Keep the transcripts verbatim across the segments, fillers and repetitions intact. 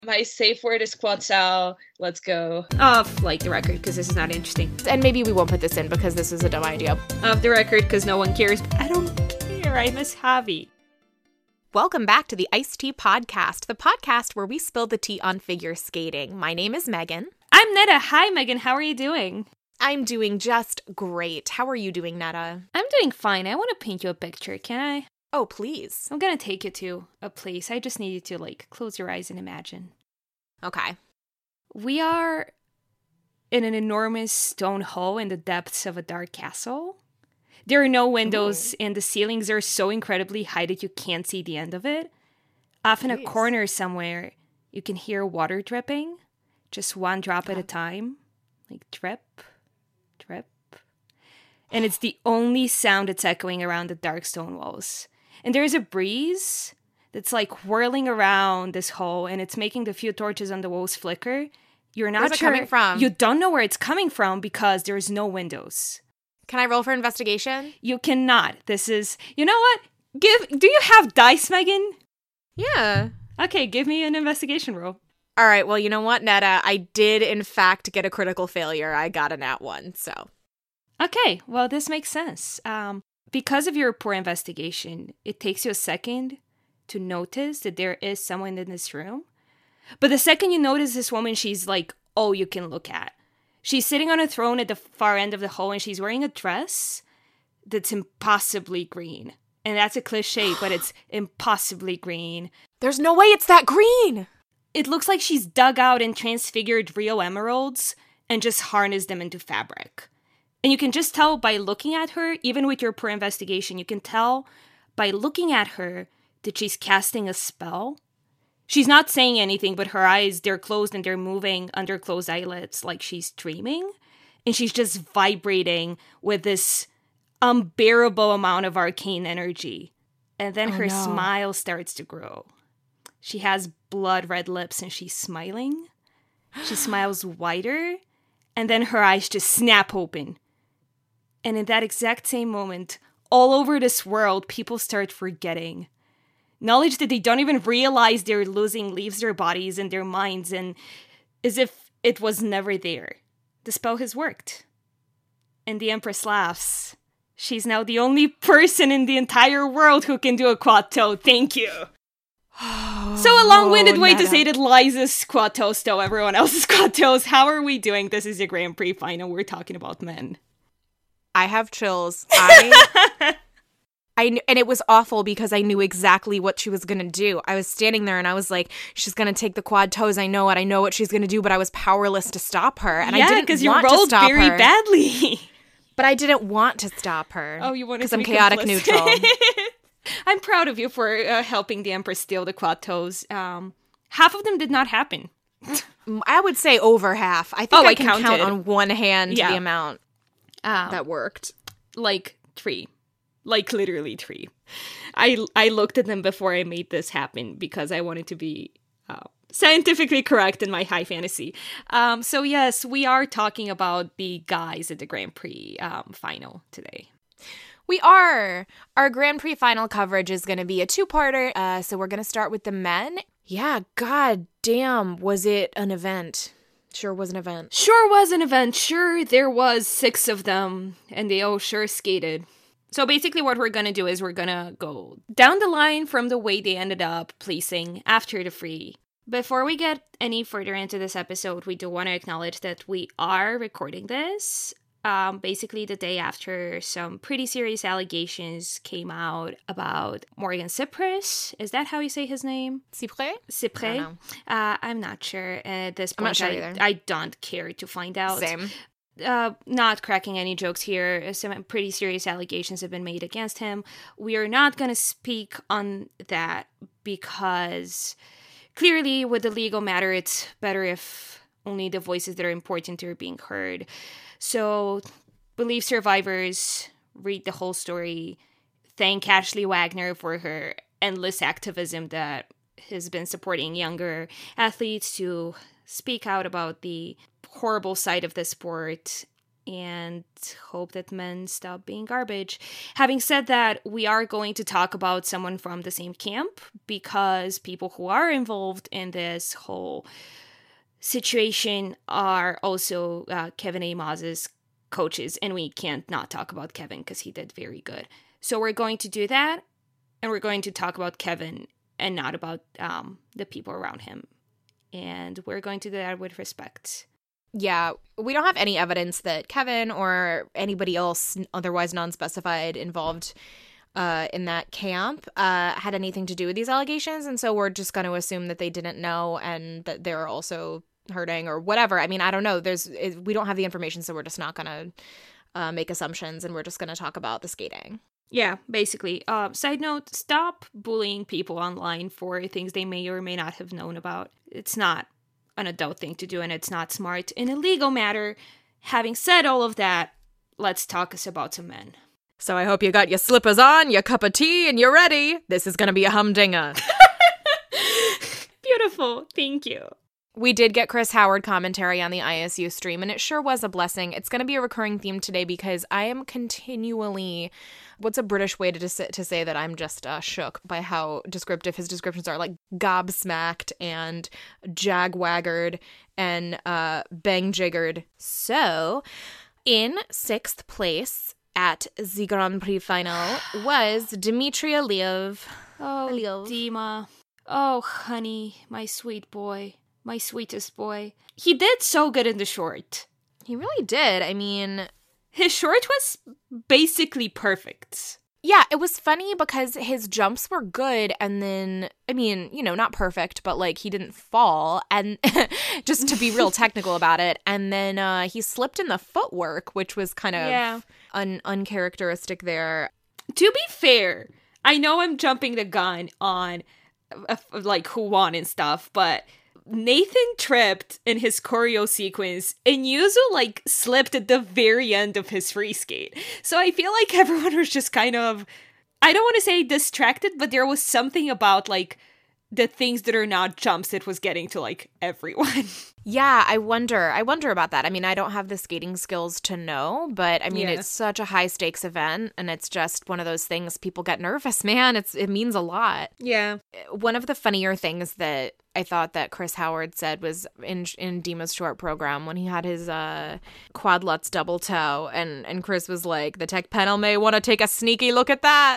My safe word is Quetzal. Let's go. Off, like, the record, because this is not interesting. And maybe we won't put this in because this is a dumb idea. Off the record, because no one cares. I don't care. I miss Javi. Welcome back to the Iced Tea Podcast, the podcast where we spill the tea on figure skating. My name is Megan. I'm Netta. Hi, Megan. How are you doing? I'm doing just great. How are you doing, Netta? I'm doing fine. I want to paint you a picture. Can I? Oh, please. I'm going to take you to a place. I just need you to, like, close your eyes and imagine. Okay. We are in an enormous stone hall in the depths of a dark castle. There are no windows, Ooh. And the ceilings are so incredibly high that you can't see the end of it. Off in a corner somewhere, you can hear water dripping, just one drop at a time. Like drip, drip. And it's the only sound that's echoing around the dark stone walls. And there's a breeze that's like whirling around this hole, and it's making the few torches on the walls flicker. You're not Where's sure. it coming from? You don't know where it's coming from because there's no windows. Can I roll for investigation? You cannot. This is, you know what? Give. Do you have dice, Megan? Yeah. Okay, give me an investigation roll. All right, well, you know what, Netta? I did, in fact, get a critical failure. I got a nat one, so. Okay, well, this makes sense. Um, because of your poor investigation, it takes you a second to notice that there is someone in this room. But the second you notice this woman, she's like all you can look at. She's sitting on a throne at the far end of the hall, and she's wearing a dress that's impossibly green. And that's a cliche, but it's impossibly green. There's no way it's that green! It looks like she's dug out and transfigured real emeralds and just harnessed them into fabric. And you can just tell by looking at her, even with your poor investigation, you can tell by looking at her that she's casting a spell. She's not saying anything, but her eyes, they're closed and they're moving under closed eyelids like she's dreaming. And she's just vibrating with this unbearable amount of arcane energy. And then oh, her no. smile starts to grow. She has blood red lips and she's smiling. She smiles wider, and then her eyes just snap open. And in that exact same moment, all over this world, people start forgetting. Knowledge that they don't even realize they're losing leaves their bodies and their minds, and as if it was never there. The spell has worked. And the Empress laughs. She's now the only person in the entire world who can do a quad toe. Thank you. So a long-winded way Netta. to say that Liza's quad toe stole everyone else's quad toes. How are we doing? This is your Grand Prix final. We're talking about men. I have chills. I, I kn- and it was awful because I knew exactly what she was going to do. I was standing there and I was like, she's going to take the quad toes. I know it. I know what she's going to do, but I was powerless to stop her. And yeah, I didn't because you want rolled to stop very her. badly. But I didn't want to stop her. Oh, you wanted to Because I'm be chaotic complicit. neutral. I'm proud of you for uh, helping the Empress steal the quad toes. Um, half of them did not happen. I would say over half. I think Oh, I, I can counted. count on one hand Yeah. the amount Um, that worked. like three. Like literally three. I, I looked at them before I made this happen because I wanted to be uh, scientifically correct in my high fantasy. Um, so yes, we are talking about the guys at the Grand Prix um, final today. We are. Our Grand Prix final coverage is going to be a two-parter, uh, so we're going to start with the men. Yeah, god damn, was it an event. Sure was an event. Sure was an event. Sure, there was six of them, and they all sure skated. So basically what we're going to do is we're going to go down the line from the way they ended up placing after the free. Before we get any further into this episode, we do want to acknowledge that we are recording this Um, basically the day after some pretty serious allegations came out about Morgan Cypress. Is that how you say his name? Cypress? Cypress? I don't know. Uh, I'm not sure. At this I'm point, not sure I, either. I don't care to find out. Same. Uh, not cracking any jokes here. Some pretty serious allegations have been made against him. We are not going to speak on that because clearly with the legal matter, it's better if only the voices that are important are being heard. So, believe survivors, read the whole story, thank Ashley Wagner for her endless activism that has been supporting younger athletes to speak out about the horrible side of the sport and hope that men stop being garbage. Having said that, we are going to talk about someone from the same camp because people who are involved in this whole situation are also uh, Kevin Amos's coaches, and we can't not talk about Kevin because he did very good. So we're going to do that, and we're going to talk about Kevin and not about um, the people around him. And we're going to do that with respect. Yeah, we don't have any evidence that Kevin or anybody else otherwise non-specified involved uh, in that camp uh, had anything to do with these allegations. And so we're just going to assume that they didn't know and that they're also hurting or whatever. I mean, I don't know. There's it, we don't have the information, so we're just not going to uh, make assumptions, and we're just going to talk about the skating. Yeah, basically. Uh, side note, stop bullying people online for things they may or may not have known about. It's not an adult thing to do, and it's not smart in a legal matter. Having said all of that, let's talk us about some men. So I hope you got your slippers on, your cup of tea, and you're ready. This is going to be a humdinger. Beautiful. Thank you. We did get Chris Howard commentary on the I S U stream, and it sure was a blessing. It's going to be a recurring theme today because I am continually, what's a British way to to say that I'm just uh, shook by how descriptive his descriptions are, like gobsmacked and jagwaggered and uh, bang-jiggered. So, in sixth place at the Grand Prix final was Dmitry Aliyev. Oh, Aliyev. Dima. Oh, honey, my sweet boy. My sweetest boy. He did so good in the short. He really did. I mean, his short was basically perfect. Yeah, it was funny because his jumps were good, and then, I mean, you know, not perfect, but like he didn't fall, and just to be real technical about it, and then uh, he slipped in the footwork, which was kind of yeah. un- uncharacteristic there. To be fair, I know I'm jumping the gun on uh, like who won and stuff, but Nathan tripped in his choreo sequence, and Yuzu, like, slipped at the very end of his free skate. So I feel like everyone was just kind of, I don't want to say distracted, but there was something about, like, the things that are not jumps that was getting to, like, everyone. Yeah, I wonder. I wonder about that. I mean, I don't have the skating skills to know, but I mean, Yeah. it's such a high stakes event, and it's just one of those things people get nervous, man. It's It means a lot. Yeah. One of the funnier things that I thought that Chris Howard said was in in Dima's short program when he had his uh, quad lutz double toe, and, and Chris was like, the tech panel may want to take a sneaky look at that.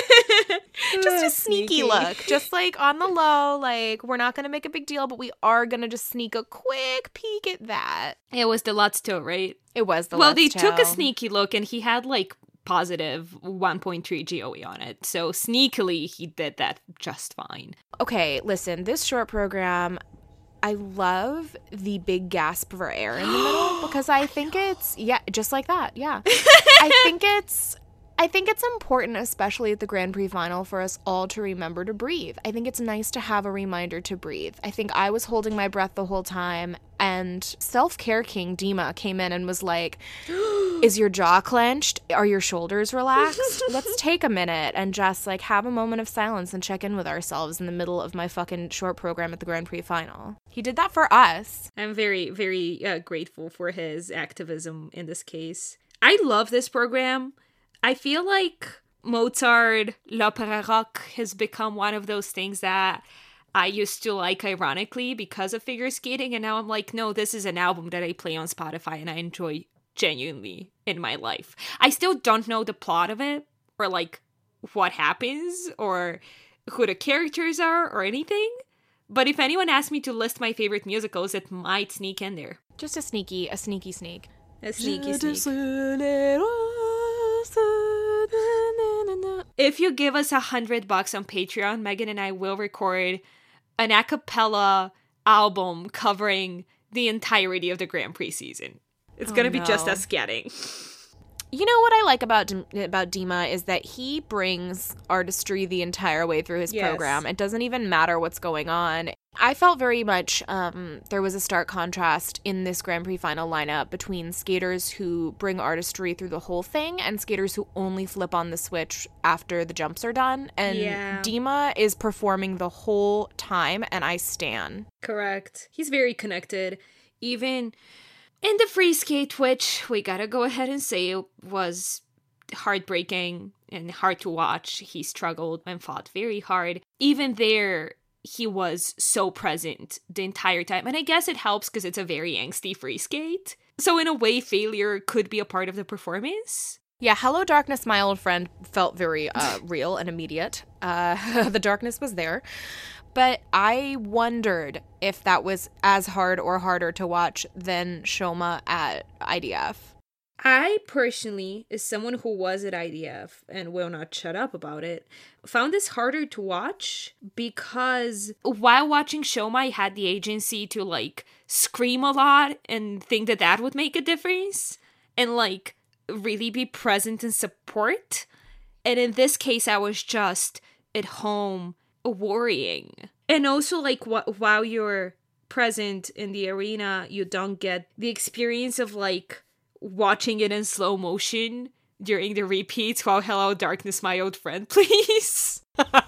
Just a sneaky, Sneaky. look. Just like on the low, like we're not going to make a big deal, but we are going to just sneak a quick peek at that. It was the Lutz toe, right? It was the well, lutz they toe. took a sneaky look, and he had, like, positive one point three G O E on it. So sneakily, he did that just fine. Okay, listen, this short program, I love the big gasp for air in the middle because I think it's, yeah, just like that, yeah. I think it's, I think it's important, especially at the Grand Prix final, for us all to remember to breathe. I think it's nice to have a reminder to breathe. I think I was holding my breath the whole time, and self-care king Dima came in and was like, is your jaw clenched? Are your shoulders relaxed? Let's take a minute and just like have a moment of silence and check in with ourselves in the middle of my fucking short program at the Grand Prix final. He did that for us. I'm very, very uh, grateful for his activism in this case. I love this program. I feel like Mozart, l'opéra rock has become one of those things that I used to like ironically because of figure skating, and now I'm like, no, this is an album that I play on Spotify and I enjoy genuinely in my life. I still don't know the plot of it, or like what happens, or who the characters are, or anything, but if anyone asks me to list my favorite musicals, it might sneak in there. Just a sneaky, a sneaky sneak. A sneaky sneak. If you give us a hundred bucks on Patreon, Megan and I will record an a cappella album covering the entirety of the Grand Prix season. It's Oh, gonna be just no. us getting. You know what I like about D- about Dima is that he brings artistry the entire way through his Yes. program. It doesn't even matter what's going on. I felt very much um, there was a stark contrast in this Grand Prix final lineup between skaters who bring artistry through the whole thing and skaters who only flip on the switch after the jumps are done. And Yeah. Dima is performing the whole time, and I stan. Correct. He's very connected. Even In the free skate, which we gotta go ahead and say it was heartbreaking and hard to watch. He struggled and fought very hard. Even there, he was so present the entire time. And I guess it helps because it's a very angsty free skate. So in a way, failure could be a part of the performance. Yeah, Hello Darkness, my old friend, felt very uh, real and immediate. Uh, the darkness was there. But I wondered if that was as hard or harder to watch than Shoma at I D F. I personally, as someone who was at I D F and will not shut up about it, found this harder to watch because while watching Shoma, I had the agency to like scream a lot and think that that would make a difference and like really be present and support. And in this case, I was just at home worrying. And also like wh- while you're present in the arena, you don't get the experience of like watching it in slow motion during the repeats while Hello Darkness, my old friend, please.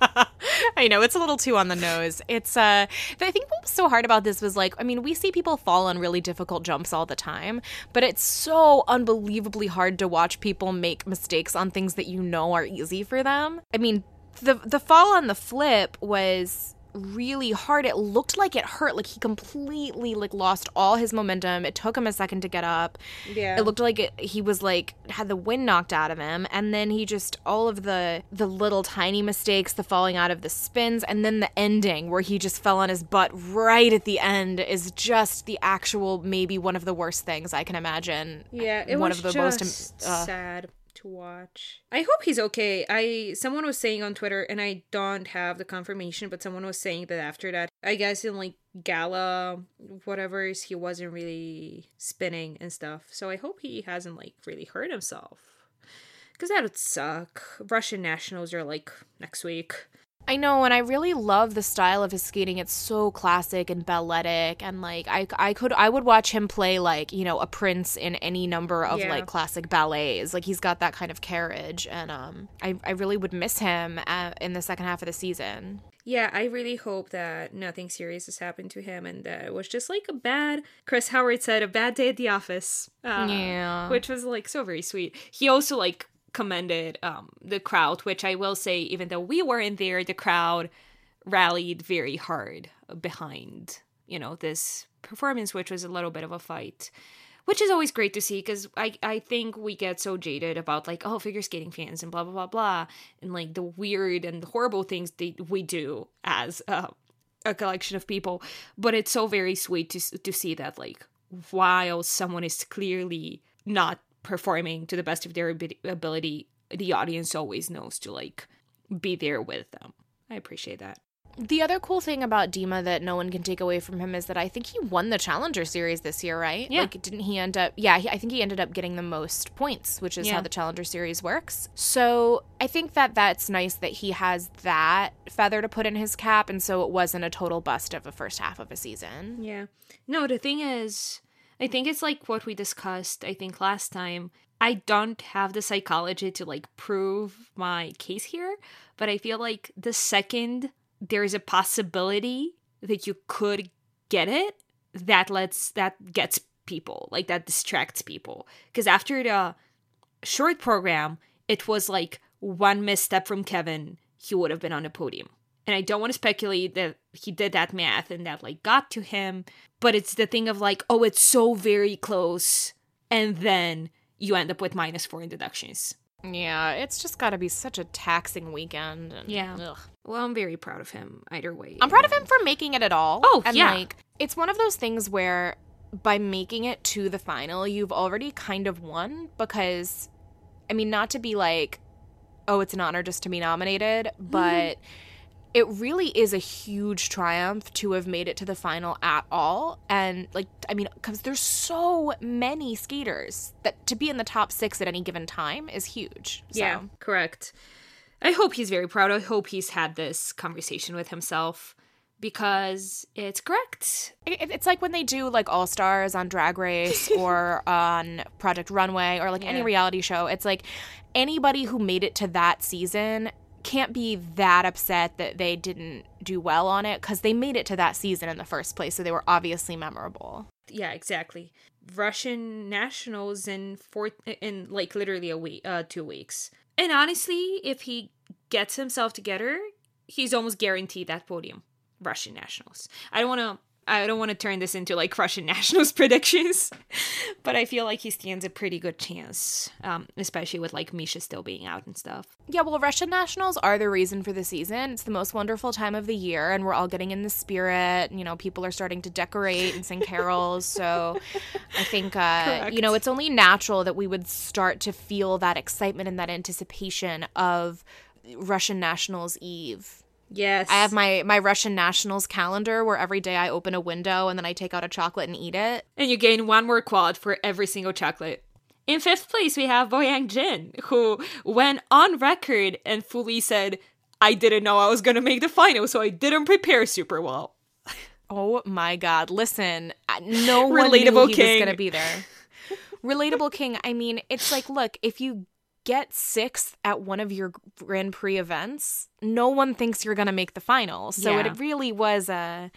I know, it's a little too on the nose. It's, uh, but I think what was so hard about this was like, I mean, we see people fall on really difficult jumps all the time, but it's so unbelievably hard to watch people make mistakes on things that you know are easy for them. I mean, the the fall on the flip was really hard. It looked like it hurt. Like he completely like lost all his momentum. It took him a second to get up. Yeah. It looked like it, he was like had the wind knocked out of him, and then he just all of the the little tiny mistakes, the falling out of the spins, and then the ending where he just fell on his butt right at the end is just the actual maybe one of the worst things I can imagine. Yeah, it one was of the just most uh, sad to watch. I hope he's okay. I someone was saying on Twitter, and I don't have the confirmation, but someone was saying that after that, I guess in like gala whatever, he wasn't really spinning and stuff. So I hope he hasn't like really hurt himself, because that would suck. Russian nationals are like next week. I know, and I really love the style of his skating. It's so classic and balletic, and like I, I could, I would watch him play like, you know, a prince in any number of Yeah. like classic ballets. Like he's got that kind of carriage, and um, I, I really would miss him at, in the second half of the season. Yeah, I really hope that nothing serious has happened to him and that it was just like a bad, Chris Howard said, a bad day at the office. Uh, Yeah. Which was like so very sweet. He also like commended um, the crowd, which I will say, even though we weren't there, the crowd rallied very hard behind, you know, this performance, which was a little bit of a fight. Which is always great to see, because I, I think we get so jaded about, like, oh, figure skating fans and blah, blah, blah, blah, and, like, the weird and horrible things that we do as uh, a collection of people. But it's so very sweet to to see that, like, while someone is clearly not performing to the best of their ab- ability, the audience always knows to, like, be there with them. I appreciate that. The other cool thing about Dima that no one can take away from him is that I think he won the Challenger Series this year, right? Yeah. Like, didn't he end up... Yeah, he, I think he ended up getting the most points, which is Yeah. how the Challenger Series works. So I think that that's nice that he has that feather to put in his cap, and so it wasn't a total bust of a first half of a season. Yeah. No, the thing is, I think it's like what we discussed, I think, last time. I don't have the psychology to, like, prove my case here, but I feel like the second there is a possibility that you could get it, that lets, that gets people, like, that distracts people. Because after the short program, it was like one misstep from Kevin, he would have been on the podium. And I don't want to speculate that he did that math and that, like, got to him, but it's the thing of, like, oh, it's so very close, and then you end up with minus four in deductions. Yeah, it's just got to be such a taxing weekend. And, Yeah. ugh. Well, I'm very proud of him either way. I'm proud of him for making it at all. Oh, and yeah. like it's one of those things where by making it to the final, you've already kind of won, because I mean, not to be like, oh, it's an honor just to be nominated, but it really is a huge triumph to have made it to the final at all. And like, I mean, because there's so many skaters that to be in the top six at any given time is huge. So. Yeah, correct. I hope he's very proud. I hope he's had this conversation with himself, because it's correct. It, it's like when they do like All Stars on Drag Race or on Project Runway or like Yeah. any reality show. It's like anybody who made it to that season can't be that upset that they didn't do well on it because they made it to that season in the first place, so they were obviously memorable. Yeah, exactly. Russian nationals in four in like literally a week, uh, two weeks. And honestly, if he gets himself together, he's almost guaranteed that podium. Russian nationals. I don't want to. I don't want to turn this into like Russian nationals predictions, but I feel like he stands a pretty good chance, um, especially with like Misha still being out and stuff. Yeah, well, Russian nationals are the reason for the season. It's the most wonderful time of the year, and we're all getting in the spirit. You know, people are starting to decorate and sing carols. So I think, uh, you know, it's only natural that we would start to feel that excitement and that anticipation of Russian Nationals Eve. Yes. I have my, my Russian nationals calendar where every day I open a window and then I take out a chocolate and eat it. And you gain one more quad for every single chocolate. In fifth place, we have Boyang Jin, who went on record and fully said, I didn't know I was going to make the final, so I didn't prepare super well. Oh my God. Listen, no one Relatable knew he king. was going to be there. Relatable king. I mean, it's like, look, if you get sixth at one of your Grand Prix events, no one thinks you're going to make the final. So Yeah. it really was a,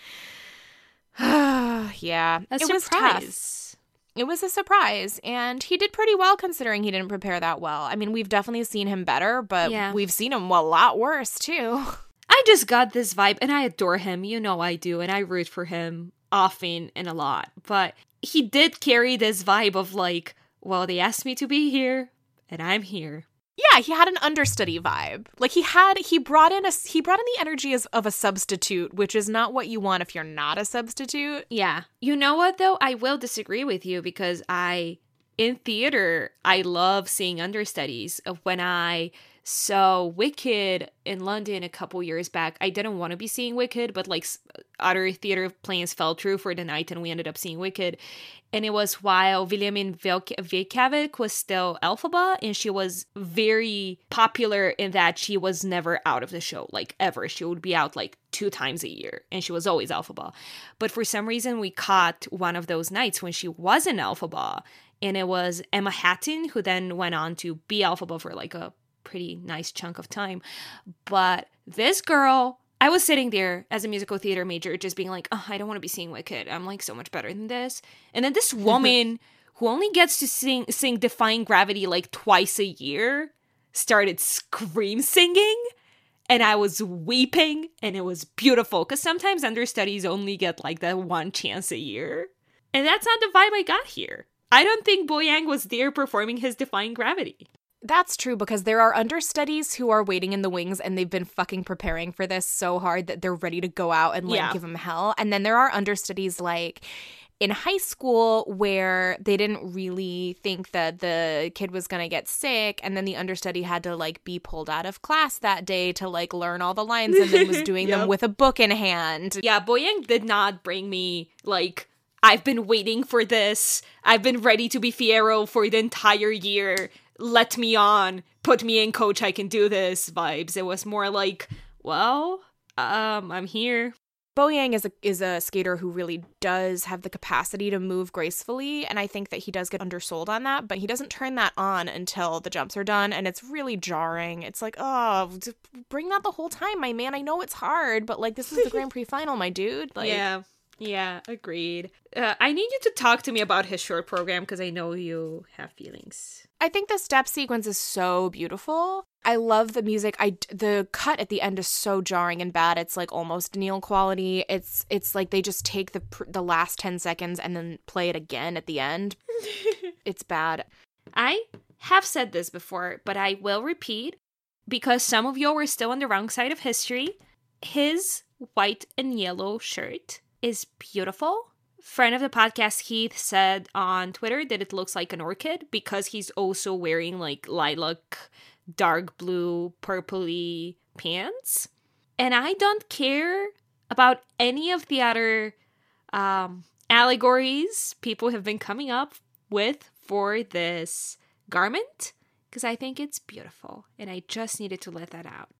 yeah, A it surprise. was tough. It was a surprise, and he did pretty well considering he didn't prepare that well. I mean, we've definitely seen him better, but Yeah. we've seen him a lot worse too. I just got this vibe, and I adore him. You know I do, and I root for him often and a lot. But he did carry this vibe of like, well, they asked me to be here, and I'm here. Yeah, he had an understudy vibe. Like he had, he brought in a, he brought in the energy as, of a substitute, which is not what you want if you're not a substitute. Yeah. You know what, though? I will disagree with you because I, in theater, I love seeing understudies. When I saw Wicked in London a couple years back, I didn't want to be seeing Wicked, but like other theater plans fell through for the night and we ended up seeing Wicked. And it was while Williamine Vejkavik was still Elphaba, and she was very popular in that she was never out of the show, like ever. She would be out like two times a year, and she was always Elphaba. But for some reason, we caught one of those nights when she wasn't Elphaba, and it was Emma Hatton, who then went on to be Elphaba for like a pretty nice chunk of time. But this girl, I was sitting there as a musical theater major just being like, oh, I don't want to be seeing Wicked. I'm like so much better than this. And then this woman who only gets to sing sing Defying Gravity like twice a year started scream singing. And I was weeping, and it was beautiful because sometimes understudies only get like that one chance a year. And that's not the vibe I got here. I don't think Boyang was there performing his Defying Gravity. That's true, because there are understudies who are waiting in the wings and they've been fucking preparing for this so hard that they're ready to go out and like Yeah. give them hell. And then there are understudies like in high school where they didn't really think that the kid was going to get sick, and then the understudy had to like be pulled out of class that day to like learn all the lines and then was doing Yep. them with a book in hand. Yeah, Boyang did not bring me like, I've been waiting for this. I've been ready to be Fiyero for the entire year. Let me on, put me in, coach, I can do this vibes. It was more like, well, um, I'm here. Boyang is a is a skater who really does have the capacity to move gracefully, and I think that he does get undersold on that, but he doesn't turn that on until the jumps are done, and it's really jarring. It's like, oh, just bring that the whole time, my man. I know it's hard, but like, this is the Grand Prix final, my dude. Like, yeah, yeah, agreed. Uh, I need you to talk to me about his short program because I know you have feelings. I think the step sequence is so beautiful. I love the music. I the cut at the end is so jarring and bad. It's like almost Neil quality. It's it's like they just take the pr- the last ten seconds and then play it again at the end. It's bad. I have said this before, but I will repeat because some of you were still on the wrong side of history. His white and yellow shirt is beautiful. Friend of the podcast, Heath, said on Twitter that it looks like an orchid because he's also wearing like lilac, dark blue, purpley pants. And I don't care about any of the other um, allegories people have been coming up with for this garment because I think it's beautiful and I just needed to let that out.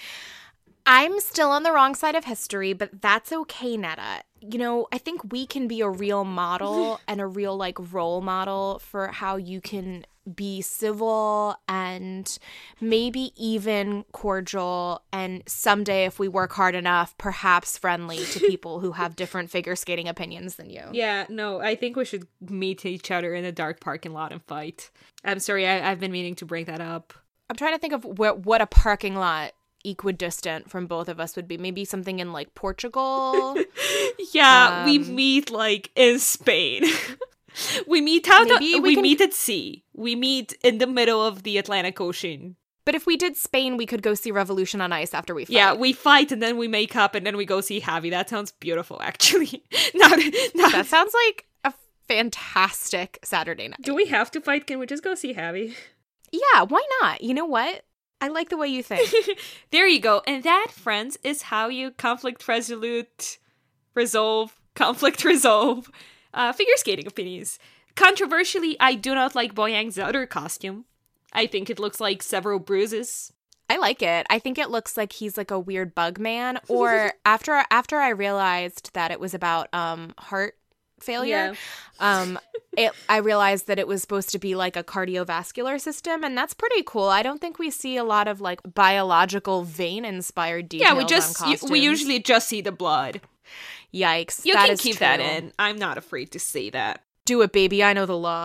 I'm still on the wrong side of history, but that's okay, Netta. You know, I think we can be a real model and a real, like, role model for how you can be civil and maybe even cordial, and someday, if we work hard enough, perhaps friendly to people who have different figure skating opinions than you. Yeah, no, I think we should meet each other in a dark parking lot and fight. I'm sorry, I- I've been meaning to bring that up. I'm trying to think of wh- what a parking lot equidistant from both of us would be. Maybe something in like Portugal. Yeah, we Um, meet like in Spain. we meet out. Maybe we we can- meet at sea. We meet in the middle of the Atlantic Ocean. But if we did Spain, we could go see Revolution on Ice after we fight. Yeah, we fight and then we make up and then we go see Javi. That sounds beautiful, actually. not, not, That sounds like a fantastic Saturday night. Do we have to fight? Can we just go see Javi? Yeah, why not? You know what? I like the way you think. There you go. And that, friends, is how you conflict resolute, resolve, conflict resolve uh, figure skating opinions. Controversially, I do not like Boyang's other costume. I think it looks like several bruises. I like it. I think it looks like he's like a weird bug man. Or after after I realized that it was about um heart failure, um it I realized that it was supposed to be like a cardiovascular system, and that's pretty cool. I don't think we see a lot of like biological vein inspired details. Yeah, we just on you, costumes. we usually just see the blood. Yikes. You that can is keep true. that in. I'm not afraid to say that. Do it, baby. I know the law.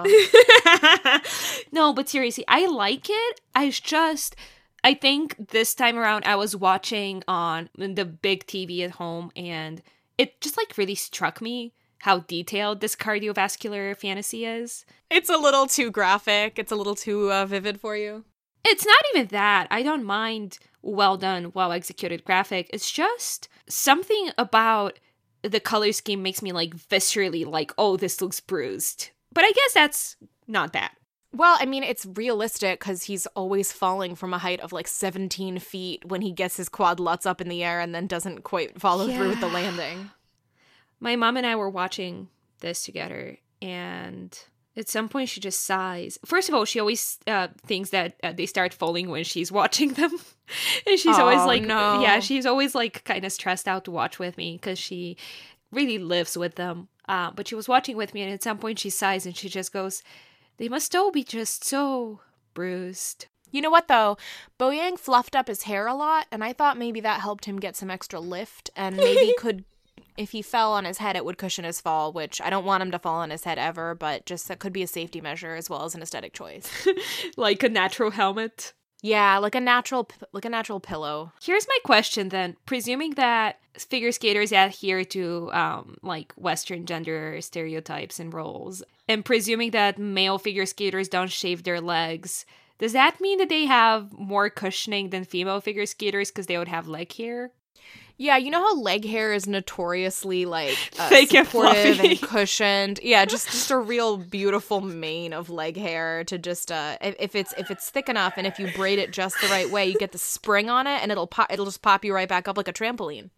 No, but seriously, I like it. I just, I think this time around I was watching on the big T V at home, and it just like really struck me how detailed this cardiovascular fantasy is. It's a little too graphic. It's a little too uh, vivid for you. It's not even that. I don't mind well done, well executed graphic. It's just something about the color scheme makes me like viscerally like, oh, this looks bruised. But I guess that's not that. Well, I mean, it's realistic because he's always falling from a height of like seventeen feet when he gets his quad lutz up in the air and then doesn't quite follow through with the Yeah. landing. My mom and I were watching this together, and at some point she just sighs. First of all, she always uh, thinks that uh, they start falling when she's watching them. And she's always Oh, like, no. yeah, she's always like kind of stressed out to watch with me because she really lives with them. Uh, but she was watching with me, and at some point she sighs and she just goes, they must all be just so bruised. You know what, though? Boyang fluffed up his hair a lot, and I thought maybe that helped him get some extra lift, and maybe could, if he fell on his head, it would cushion his fall, which I don't want him to fall on his head ever, but just that could be a safety measure as well as an aesthetic choice. Like a natural helmet. Yeah, like a natural, p- like a natural pillow. Here's my question then. Presuming that figure skaters adhere to um, like Western gender stereotypes and roles, and presuming that male figure skaters don't shave their legs, does that mean that they have more cushioning than female figure skaters because they would have leg hair? Yeah, you know how leg hair is notoriously like uh, Fake and supportive fluffy. and cushioned. Yeah, just just a real beautiful mane of leg hair to just uh if, if it's if it's thick enough and if you braid it just the right way, you get the spring on it and it'll pop it'll just pop you right back up like a trampoline.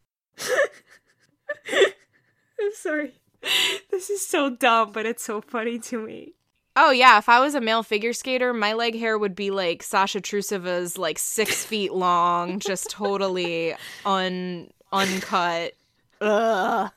I'm sorry. This is so dumb, but it's so funny to me. Oh yeah, if I was a male figure skater, my leg hair would be like Sasha Trusova's, like six feet long, just totally un uncut. Ugh.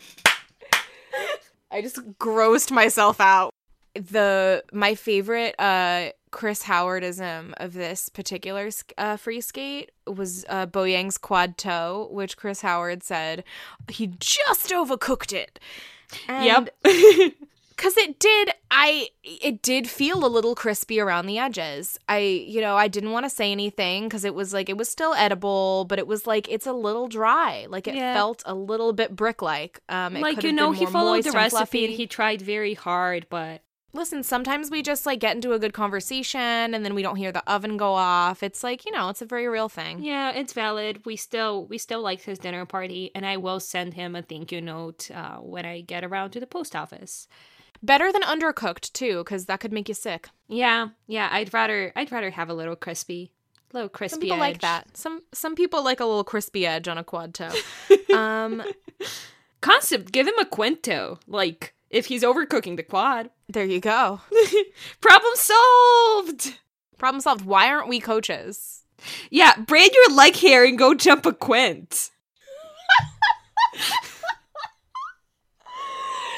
I just grossed myself out. The my favorite uh Chris Howardism of this particular uh, free skate was uh, Boyang's quad toe, which Chris Howard said he just overcooked it. And Yep. Cause it did, I, it did feel a little crispy around the edges. I, you know, I didn't want to say anything because it was like, it was still edible, but it was like, it's a little dry. Like it Yeah. felt a little bit brick-like. Um, it Like, could you have know, been he more followed moist the and recipe fluffy. and he tried very hard, but Listen, sometimes we just like get into a good conversation and then we don't hear the oven go off. It's like, you know, it's a very real thing. yeah, it's valid. We still we still liked his dinner party, and I will send him a thank you note uh, when I get around to the post office. Better than undercooked too, because that could make you sick. Yeah, yeah, I'd rather I'd rather have a little crispy, little crispy. Some people edge. like that. Some some people like a little crispy edge on a quad toe. um, Concept, give him a quinto. Like, if he's overcooking the quad. there you go. Problem solved! Problem solved. Why aren't we coaches? Yeah, braid your leg hair and go jump a quint.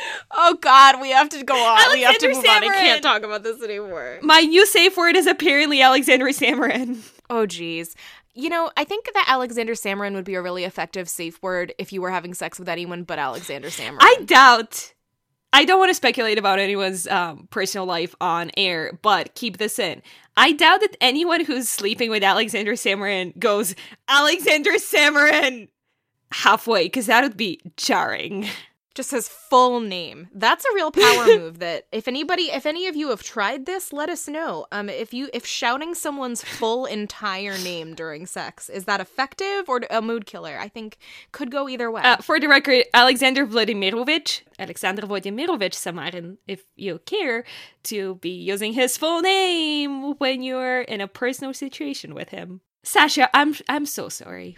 Oh God, we have to go on. We have to Alexander move on. I Samarin. can't talk about this anymore. My new safe word is apparently Alexander Samarin. Oh geez. You know, I think that Alexander Samarin would be a really effective safe word if you were having sex with anyone but Alexander Samarin. I doubt. I don't want to speculate about anyone's um, personal life on air, but keep this in. I doubt that anyone who's sleeping with Alexander Samarin goes, Alexander Samarin, halfway, because that would be jarring. Just his full name. That's a real power move that if anybody, if any of you have tried this, let us know. Um, if you, if shouting someone's full entire name during sex, is that effective or a mood killer? I think could go either way. Uh, for the record, Alexander Vladimirovich, Alexander Vladimirovich Samarin, if you care to be using his full name when you're in a personal situation with him. Sasha, I'm, I'm so sorry.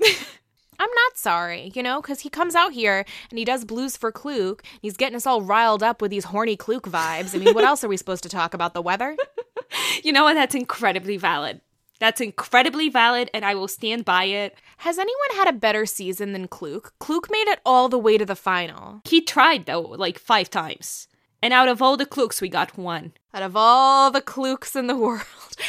I'm not sorry, you know, because he comes out here and he does Blues for Kluke. He's getting us all riled up with these horny Kluke vibes. I mean, what else are we supposed to talk about? The weather? You know what? That's incredibly valid. That's incredibly valid, and I will stand by it. Has anyone had a better season than Kluke? Kluke made it all the way to the final. He tried, though, like five times. And out of all the Klukes, we got one. Out of all the Klukes in the world.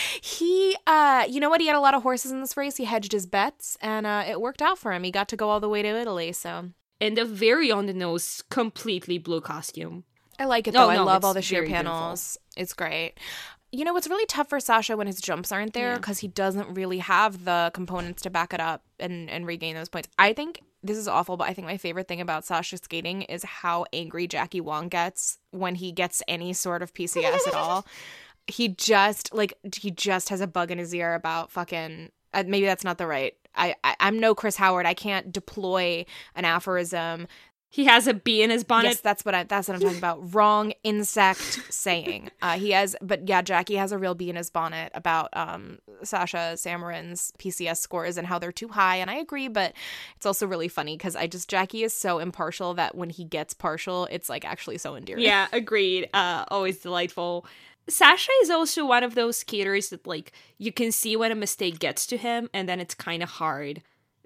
He, uh, you know what? He had a lot of horses in this race. He hedged his bets, and uh, it worked out for him. He got to go all the way to Italy, so. And a very on-the-nose, completely blue costume. I like it, though. Oh, no, I love it's all the sheer very panels. Beautiful. It's great. You know, it's really tough for Sasha when his jumps aren't there because yeah. he doesn't really have the components to back it up and, and regain those points. I think this is awful, but I think my favorite thing about Sasha skating is how angry Jackie Wong gets when he gets any sort of P C S at all. He just, like, he just has a bug in his ear about fucking, uh, maybe that's not the right, I, I, I'm no Chris Howard. I can't deploy an aphorism. He has a bee in his bonnet. Yes, that's what I. That's what I'm talking about. Wrong insect saying. Uh, he has, but yeah, Jackie has a real bee in his bonnet about um, Sasha Samarin's P C S scores and how they're too high. And I agree, but it's also really funny because I just Jackie is so impartial that when he gets partial, it's like actually so endearing. Yeah, agreed. Uh, always delightful. Sasha is also one of those skaters that like you can see when a mistake gets to him, and then it's kind of hard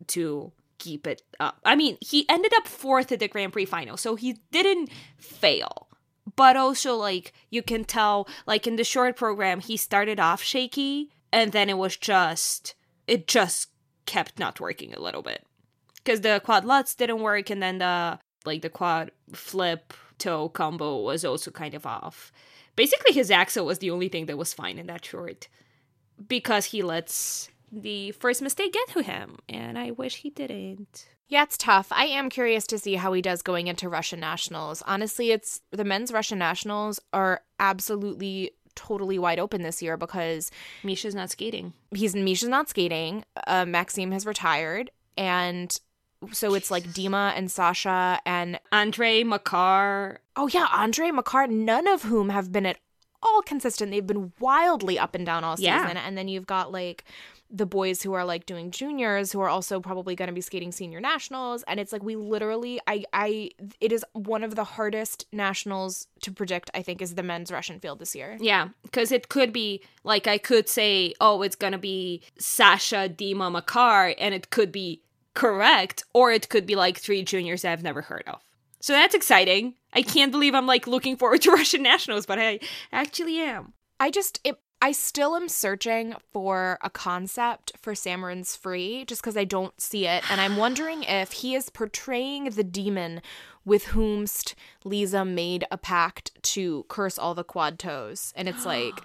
to keep it up. I mean, he ended up fourth at the Grand Prix final, so he didn't fail. But also, like, you can tell, like, in the short program, he started off shaky, and then it was just, it just kept not working a little bit. Because the quad lutz didn't work, and then the, like, the quad flip toe combo was also kind of off. Basically, his axel was the only thing that was fine in that short. Because he lets the first mistake get to him, and I wish he didn't. Yeah, it's tough. I am curious to see how he does going into Russian Nationals. Honestly, it's the men's Russian Nationals are absolutely totally wide open this year because Misha's not skating. He's Misha's not skating. Uh, Maxime has retired, and so it's like Dima and Sasha and Andre Makar. Oh yeah, Andre Makar. None of whom have been at all consistent. They've been wildly up and down all season, yeah. And then you've got like the boys who are like doing juniors who are also probably going to be skating senior nationals. And it's like, we literally, I, I, it is one of the hardest nationals to predict, I think, is the men's Russian field this year. Yeah. Cause it could be like, I could say, oh, it's going to be Sasha, Dima, Makar, and it could be correct. Or it could be like three juniors I've never heard of. So that's exciting. I can't believe I'm like looking forward to Russian nationals, but I actually am. I just, it, I still am searching for a concept for Samarin's Free, just because I don't see it. And I'm wondering if he is portraying the demon with whomst Lisa made a pact to curse all the quad toes. And it's like,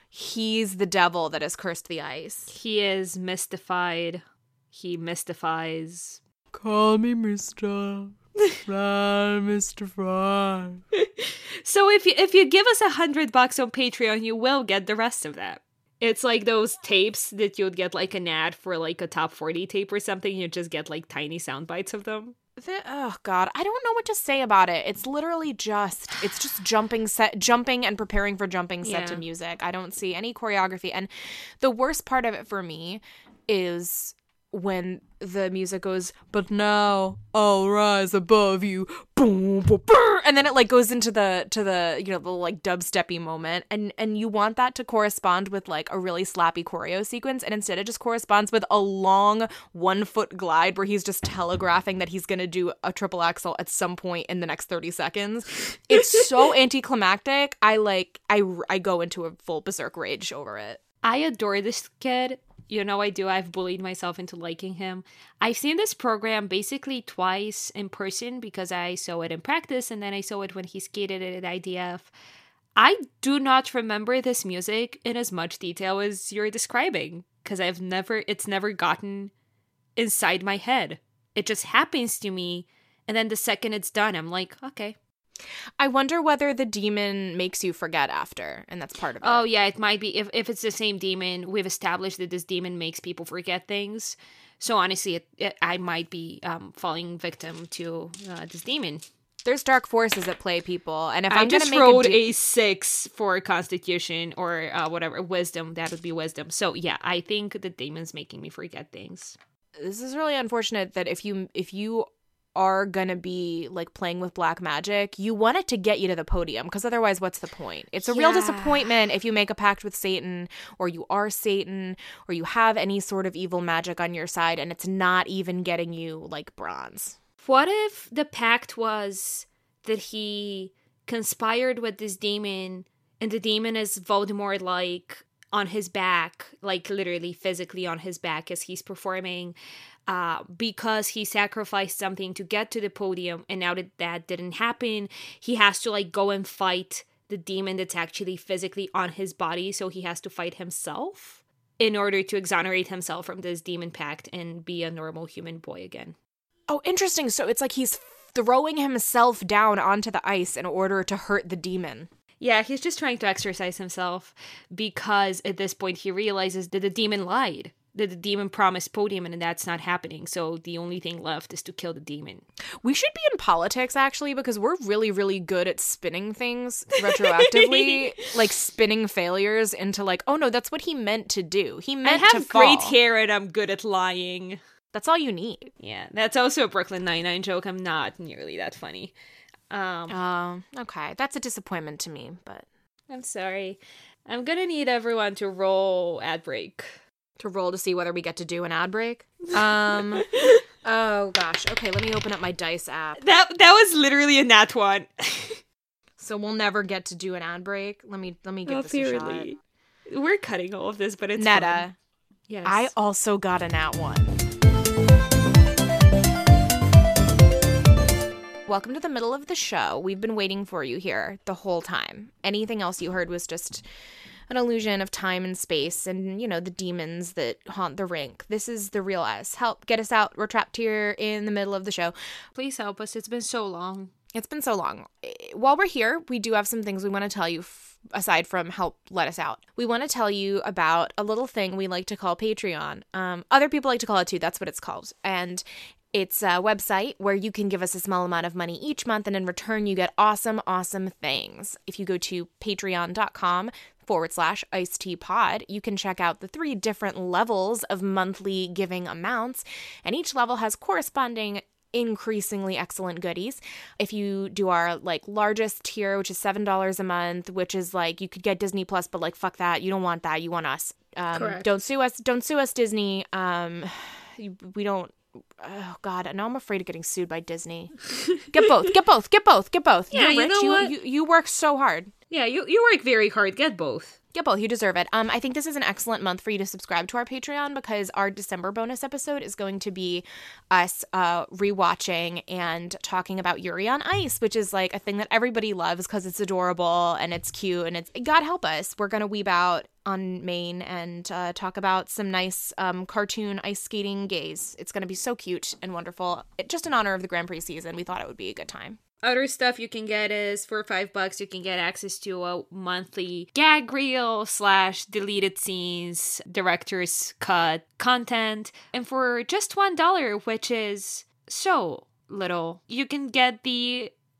he's the devil that has cursed the ice. He is mystified. He mystifies. Call me Mister Fry, Mister Fry. So if you if you give us a hundred bucks on Patreon, you will get the rest of that. It's like those tapes that you'd get like an ad for like a top forty tape or something. You just get like tiny sound bites of them. The, oh God, I don't know what to say about it. It's literally just, it's just jumping set, jumping and preparing for jumping set yeah. to music. I don't see any choreography. And the worst part of it for me is when the music goes, but now I'll rise above you, boom, boom, boom, and then it like goes into the to the you know the like dubsteppy moment, and and you want that to correspond with like a really slappy choreo sequence, and instead it just corresponds with a long one foot glide where he's just telegraphing that he's gonna do a triple axel at some point in the next thirty seconds. It's so anticlimactic. I like I I go into a full berserk rage over it. I adore this kid. You know I do. I've bullied myself into liking him. I've seen this program basically twice in person because I saw it in practice and then I saw it when he skated at I D F. I do not remember this music in as much detail as you're describing because I've never, it's never gotten inside my head. It just happens to me, and then the second it's done, I'm like, okay. I wonder whether the demon makes you forget after, and that's part of it. Oh, yeah, it might be. If, if it's the same demon, we've established that this demon makes people forget things. So honestly, it, it, I might be um, falling victim to uh, this demon. There's dark forces at play, people. And if I I'm just gonna make rolled a, de- a six for Constitution or uh, whatever, wisdom. That would be wisdom. So yeah, I think the demon's making me forget things. This is really unfortunate that if you if you are gonna be like playing with black magic, you want it to get you to the podium, because otherwise what's the point? It's a Yeah. real disappointment if you make a pact with Satan, or you are Satan, or you have any sort of evil magic on your side and it's not even getting you like bronze. What if the pact was that he conspired with this demon and the demon is Voldemort like on his back, like literally physically on his back as he's performing, uh, because he sacrificed something to get to the podium, and now that that didn't happen, he has to like go and fight the demon that's actually physically on his body, so he has to fight himself in order to exonerate himself from this demon pact and be a normal human boy again. Oh, interesting. So it's like he's throwing himself down onto the ice in order to hurt the demon. Yeah, he's just trying to exercise himself because at this point he realizes that the demon lied, that the demon promised podium and that's not happening. So the only thing left is to kill the demon. We should be in politics, actually, because we're really, really good at spinning things retroactively, like spinning failures into like, oh no, that's what he meant to do. He meant I to have fall. great hair and I'm good at lying. That's all you need. Yeah, that's also a Brooklyn Nine-Nine joke. I'm not nearly that funny. Um, Oh, okay. That's a disappointment to me, but I'm sorry. I'm gonna need everyone to roll ad break. to roll to see whether we get to do an ad break. Um, oh gosh. Okay, let me open up my Dice app. That that was literally a nat one. So we'll never get to do an ad break. Let me let me give this a shot. Apparently. We're cutting all of this, but it's Netta, fun. Yes. I also got a nat one. Welcome to the middle of the show. We've been waiting for you here the whole time. Anything else you heard was just an illusion of time and space and, you know, the demons that haunt the rink. This is the real us. Help get us out. We're trapped here in the middle of the show. Please help us. It's been so long. It's been so long. While we're here, we do have some things we want to tell you f- aside from help let us out. We want to tell you about a little thing we like to call Patreon. Um, other people like to call it too. That's what it's called. And it's a website where you can give us a small amount of money each month, and in return you get awesome, awesome things. If you go to patreon.com forward slash iced tea pod, you can check out the three different levels of monthly giving amounts, and each level has corresponding increasingly excellent goodies. If you do our like largest tier, which is seven dollars a month, which is like you could get Disney Plus, but like fuck that, you don't want that, you want us. Um, Correct. Don't sue us. Don't sue us, Disney. Um, we don't. Oh God, now I'm afraid of getting sued by Disney. Get both. Get both. Get both. Get both. Yeah, You're you rich. know you, what? you you work so hard. Yeah, you, you work very hard. Get both. Get both. You deserve it. Um, I think this is an excellent month for you to subscribe to our Patreon, because our December bonus episode is going to be us uh, rewatching and talking about Yuri on Ice, which is like a thing that everybody loves because it's adorable and it's cute and it's God help us. We're gonna weeb out on Maine and uh, talk about some nice um, cartoon ice skating gays. It's gonna be so cute and wonderful. It, just in honor of the Grand Prix season, we thought it would be a good time. Other stuff you can get is for five bucks you can get access to a monthly gag reel slash deleted scenes, director's cut content, and for just one dollar, which is so little, you can get the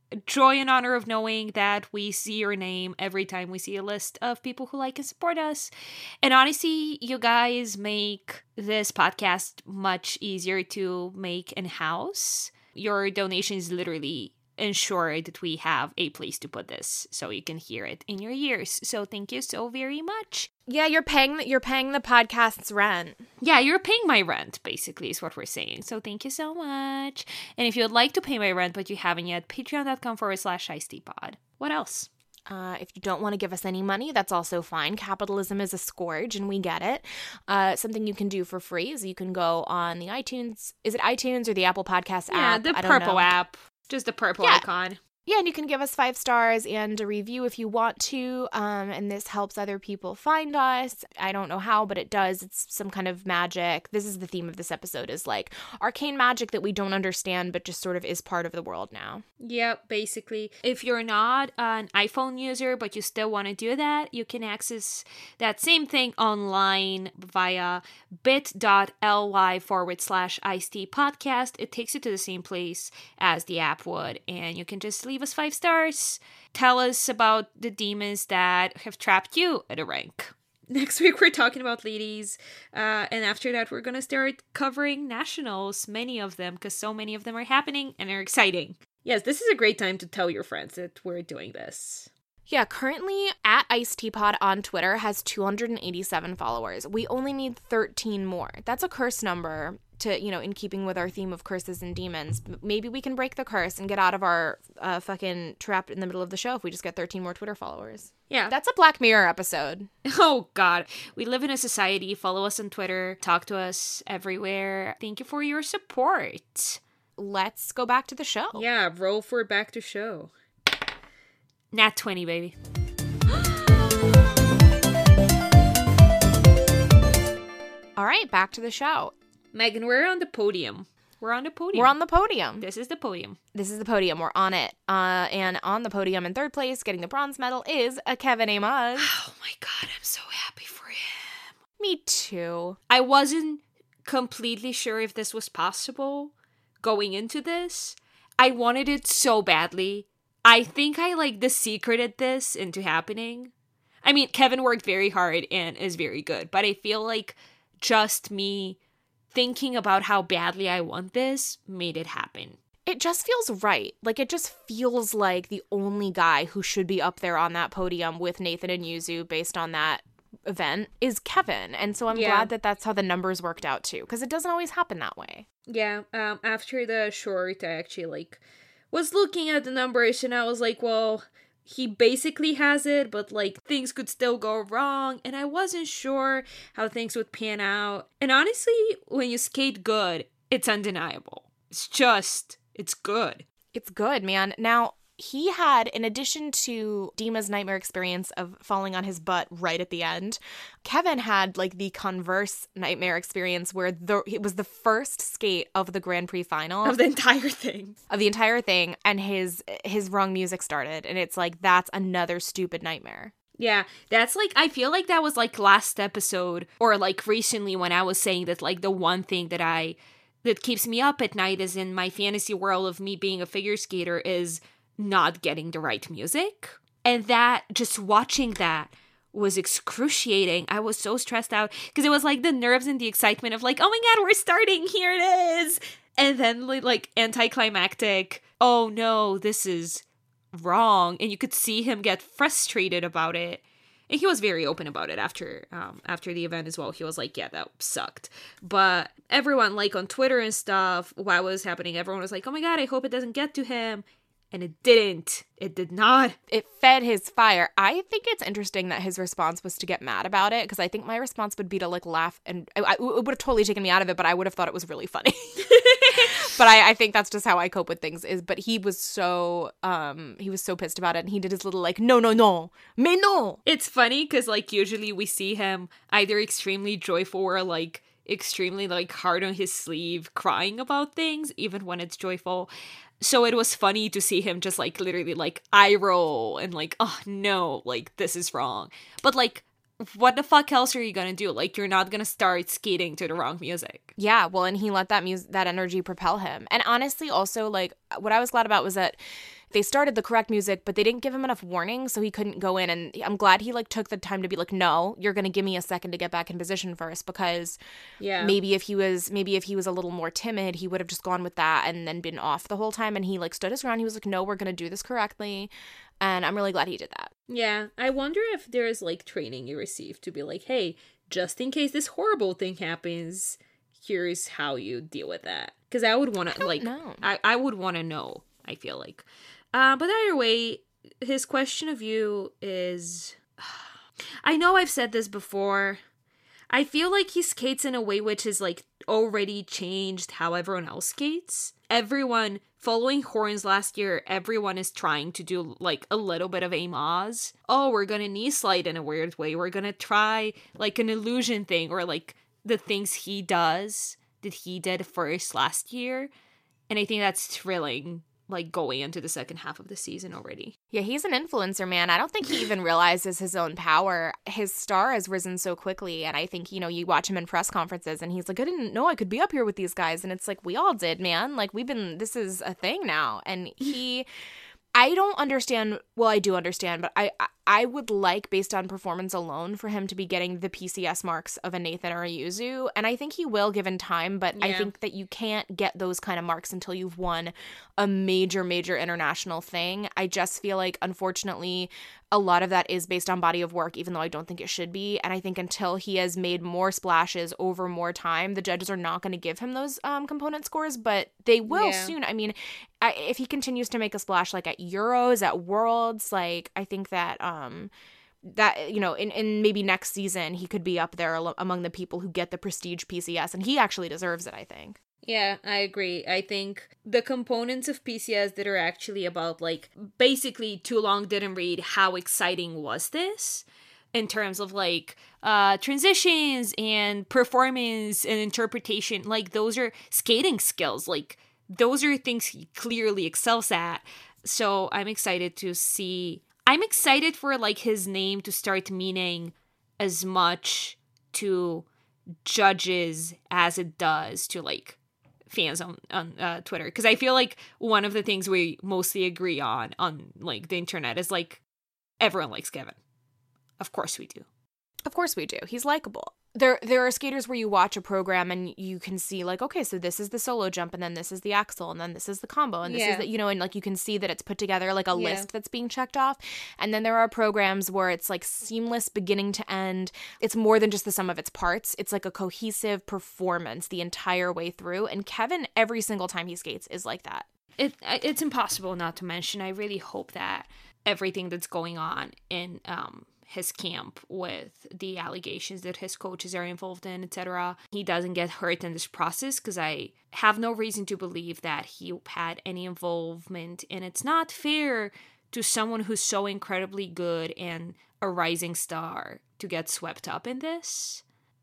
joy and honor of knowing that we see your name every time we see a list of people who like and support us. And honestly, you guys make this podcast much easier to make in-house. Your donations literally ensure that we have a place to put this so you can hear it in your ears. So thank you so very much. Yeah, you're paying you're paying the podcast's rent. Yeah, you're paying my rent, basically, is what we're saying. So thank you so much. And if you would like to pay my rent, but you haven't yet, patreon.com forward slash pod. What else? Uh, if you don't want to give us any money, that's also fine. Capitalism is a scourge, and we get it. Uh, something you can do for free is you can go on the iTunes. Is it iTunes or the Apple Podcast yeah, app? Yeah, the I don't purple know. app. Just the purple Yeah. icon. Yeah, and you can give us five stars and a review if you want to, um, and this helps other people find us. I don't know how, but it does. It's some kind of magic. This is the theme of this episode, is like arcane magic that we don't understand, but just sort of is part of the world now. Yeah, basically. If you're not an iPhone user, but you still want to do that, you can access that same thing online via bit.ly forward slash iced podcast. It takes you to the same place as the app would, and you can just leave us five stars. Tell us about the demons that have trapped you at a rank. Next week, we're talking about ladies. Uh, and after that, we're going to start covering nationals, many of them, because so many of them are happening and are exciting. Yes, this is a great time to tell your friends that we're doing this. Yeah, currently at IceTeapod on Twitter has two hundred eighty-seven followers. We only need thirteen more. That's a curse number to, you know, in keeping with our theme of curses and demons. Maybe we can break the curse and get out of our uh, fucking trap in the middle of the show if we just get thirteen more Twitter followers. Yeah. That's a Black Mirror episode. Oh, God. We live in a society. Follow us on Twitter. Talk to us everywhere. Thank you for your support. Let's go back to the show. Yeah, roll for back to show. Nat twenty, baby. All right, back to the show. Megan, we're on the podium. We're on the podium. We're on the podium. This is the podium. This is the podium. We're on it. Uh, and on the podium in third place, getting the bronze medal, is a Kevin Amos. Oh my God, I'm so happy for him. Me too. I wasn't completely sure if this was possible going into this. I wanted it so badly. I think I like the secreted this into happening. I mean, Kevin worked very hard and is very good, but I feel like just me thinking about how badly I want this made it happen. It just feels right. Like, it just feels like the only guy who should be up there on that podium with Nathan and Yuzu based on that event is Kevin. And so I'm Yeah. glad that that's how the numbers worked out too, because it doesn't always happen that way. Yeah, um, after the short, I actually, like, was looking at the numbers and I was like, well, he basically has it, but, like, things could still go wrong, and I wasn't sure how things would pan out. And honestly, when you skate good, it's undeniable. It's just, it's good. It's good, man. Now, he had, in addition to Dima's nightmare experience of falling on his butt right at the end, Kevin had, like, the converse nightmare experience where the, it was the first skate of the Grand Prix final. Of the entire thing. Of the entire thing, and his his wrong music started, and it's like, that's another stupid nightmare. Yeah, that's like, I feel like that was like last episode, or like recently when I was saying that like the one thing that I, that keeps me up at night is in my fantasy world of me being a figure skater is not getting the right music. And that, just watching that was excruciating. I was so stressed out because it was like the nerves and the excitement of like, oh my God, we're starting, here it is. And then like anticlimactic, oh no, this is wrong. And you could see him get frustrated about it. And he was very open about it after um, after the event as well. He was like, yeah, that sucked. But everyone, like on Twitter and stuff, while it was happening, everyone was like, oh my God, I hope it doesn't get to him. And it didn't. It did not. It fed his fire. I think it's interesting that his response was to get mad about it, because I think my response would be to like laugh, and I, I, it would have totally taken me out of it, but I would have thought it was really funny. But I, I think that's just how I cope with things. Is but he was so um he was so pissed about it, and he did his little like no no no mais no. It's funny because like usually we see him either extremely joyful or like extremely like hard on his sleeve crying about things, even when it's joyful. So it was funny to see him just like literally like eye roll and like, oh no, like this is wrong. But like, what the fuck else are you gonna do? Like, you're not gonna start skating to the wrong music. Yeah, well, and he let that music, that energy propel him. And honestly, also, like, what I was glad about was that they started the correct music, but they didn't give him enough warning, so he couldn't go in. And I'm glad he like took the time to be like, no, you're going to give me a second to get back in position first, because Yeah. maybe if he was maybe if he was a little more timid, he would have just gone with that and then been off the whole time. And he like stood his ground. He was like, no, we're going to do this correctly. And I'm really glad he did that. Yeah. I wonder if there's like training you receive to be like, hey, just in case this horrible thing happens, here's how you deal with that. Because I would want to like know. I, I would want to know, I feel like. Uh, but either way, his question of you is, I know I've said this before. I feel like he skates in a way which is like already changed how everyone else skates. Everyone following Horns last year, everyone is trying to do like a little bit of aim Oz. Oh, we're gonna knee slide in a weird way. We're gonna try like an illusion thing, or like the things he does that he did first last year. And I think that's thrilling, like going into the second half of the season already. Yeah, he's an influencer, man. I don't think he even realizes his own power. His star has risen so quickly, and I think, you know, you watch him in press conferences, and he's like, I didn't know I could be up here with these guys. And it's like, we all did, man. Like, we've been, this is a thing now. And he, I don't understand, well, I do understand, but I, I would like, based on performance alone, for him to be getting the P C S marks of a Nathan or a Yuzu, and I think he will given time, but Yeah. I think that you can't get those kind of marks until you've won a major, major international thing. I just feel like, unfortunately, a lot of that is based on body of work, even though I don't think it should be, and I think until he has made more splashes over more time, the judges are not going to give him those um, component scores, but they will Yeah. soon. I mean, I, if he continues to make a splash, like at Euros, at Worlds, like, I think that um that, you know, in, in maybe next season he could be up there al- among the people who get the prestige P C S, and he actually deserves it, I think. Yeah, I agree. I think the components of P C S that are actually about, like, basically Too Long Didn't Read, how exciting was this? In terms of, like, uh, transitions and performance and interpretation, like, those are skating skills. Like, those are things he clearly excels at. So I'm excited to see... I'm excited for, like, his name to start meaning as much to judges as it does to, like, fans on, on uh, Twitter. Because I feel like one of the things we mostly agree on, on, like, the internet is, like, everyone likes Kevin. Of course we do. Of course we do. He's likable. There there are skaters where you watch a program and you can see, like, okay, so this is the solo jump, and then this is the axel, and then this is the combo, and this Yeah. is the, you know, and, like, you can see that it's put together like a Yeah. list that's being checked off. And then there are programs where it's, like, seamless beginning to end. It's more than just the sum of its parts. It's, like, a cohesive performance the entire way through. And Kevin, every single time he skates, is like that. It It's impossible not to mention. I really hope that everything that's going on in um his camp with the allegations that his coaches are involved in, et cetera, he doesn't get hurt in this process, because I have no reason to believe that he had any involvement, and it's not fair to someone who's so incredibly good and a rising star to get swept up in this.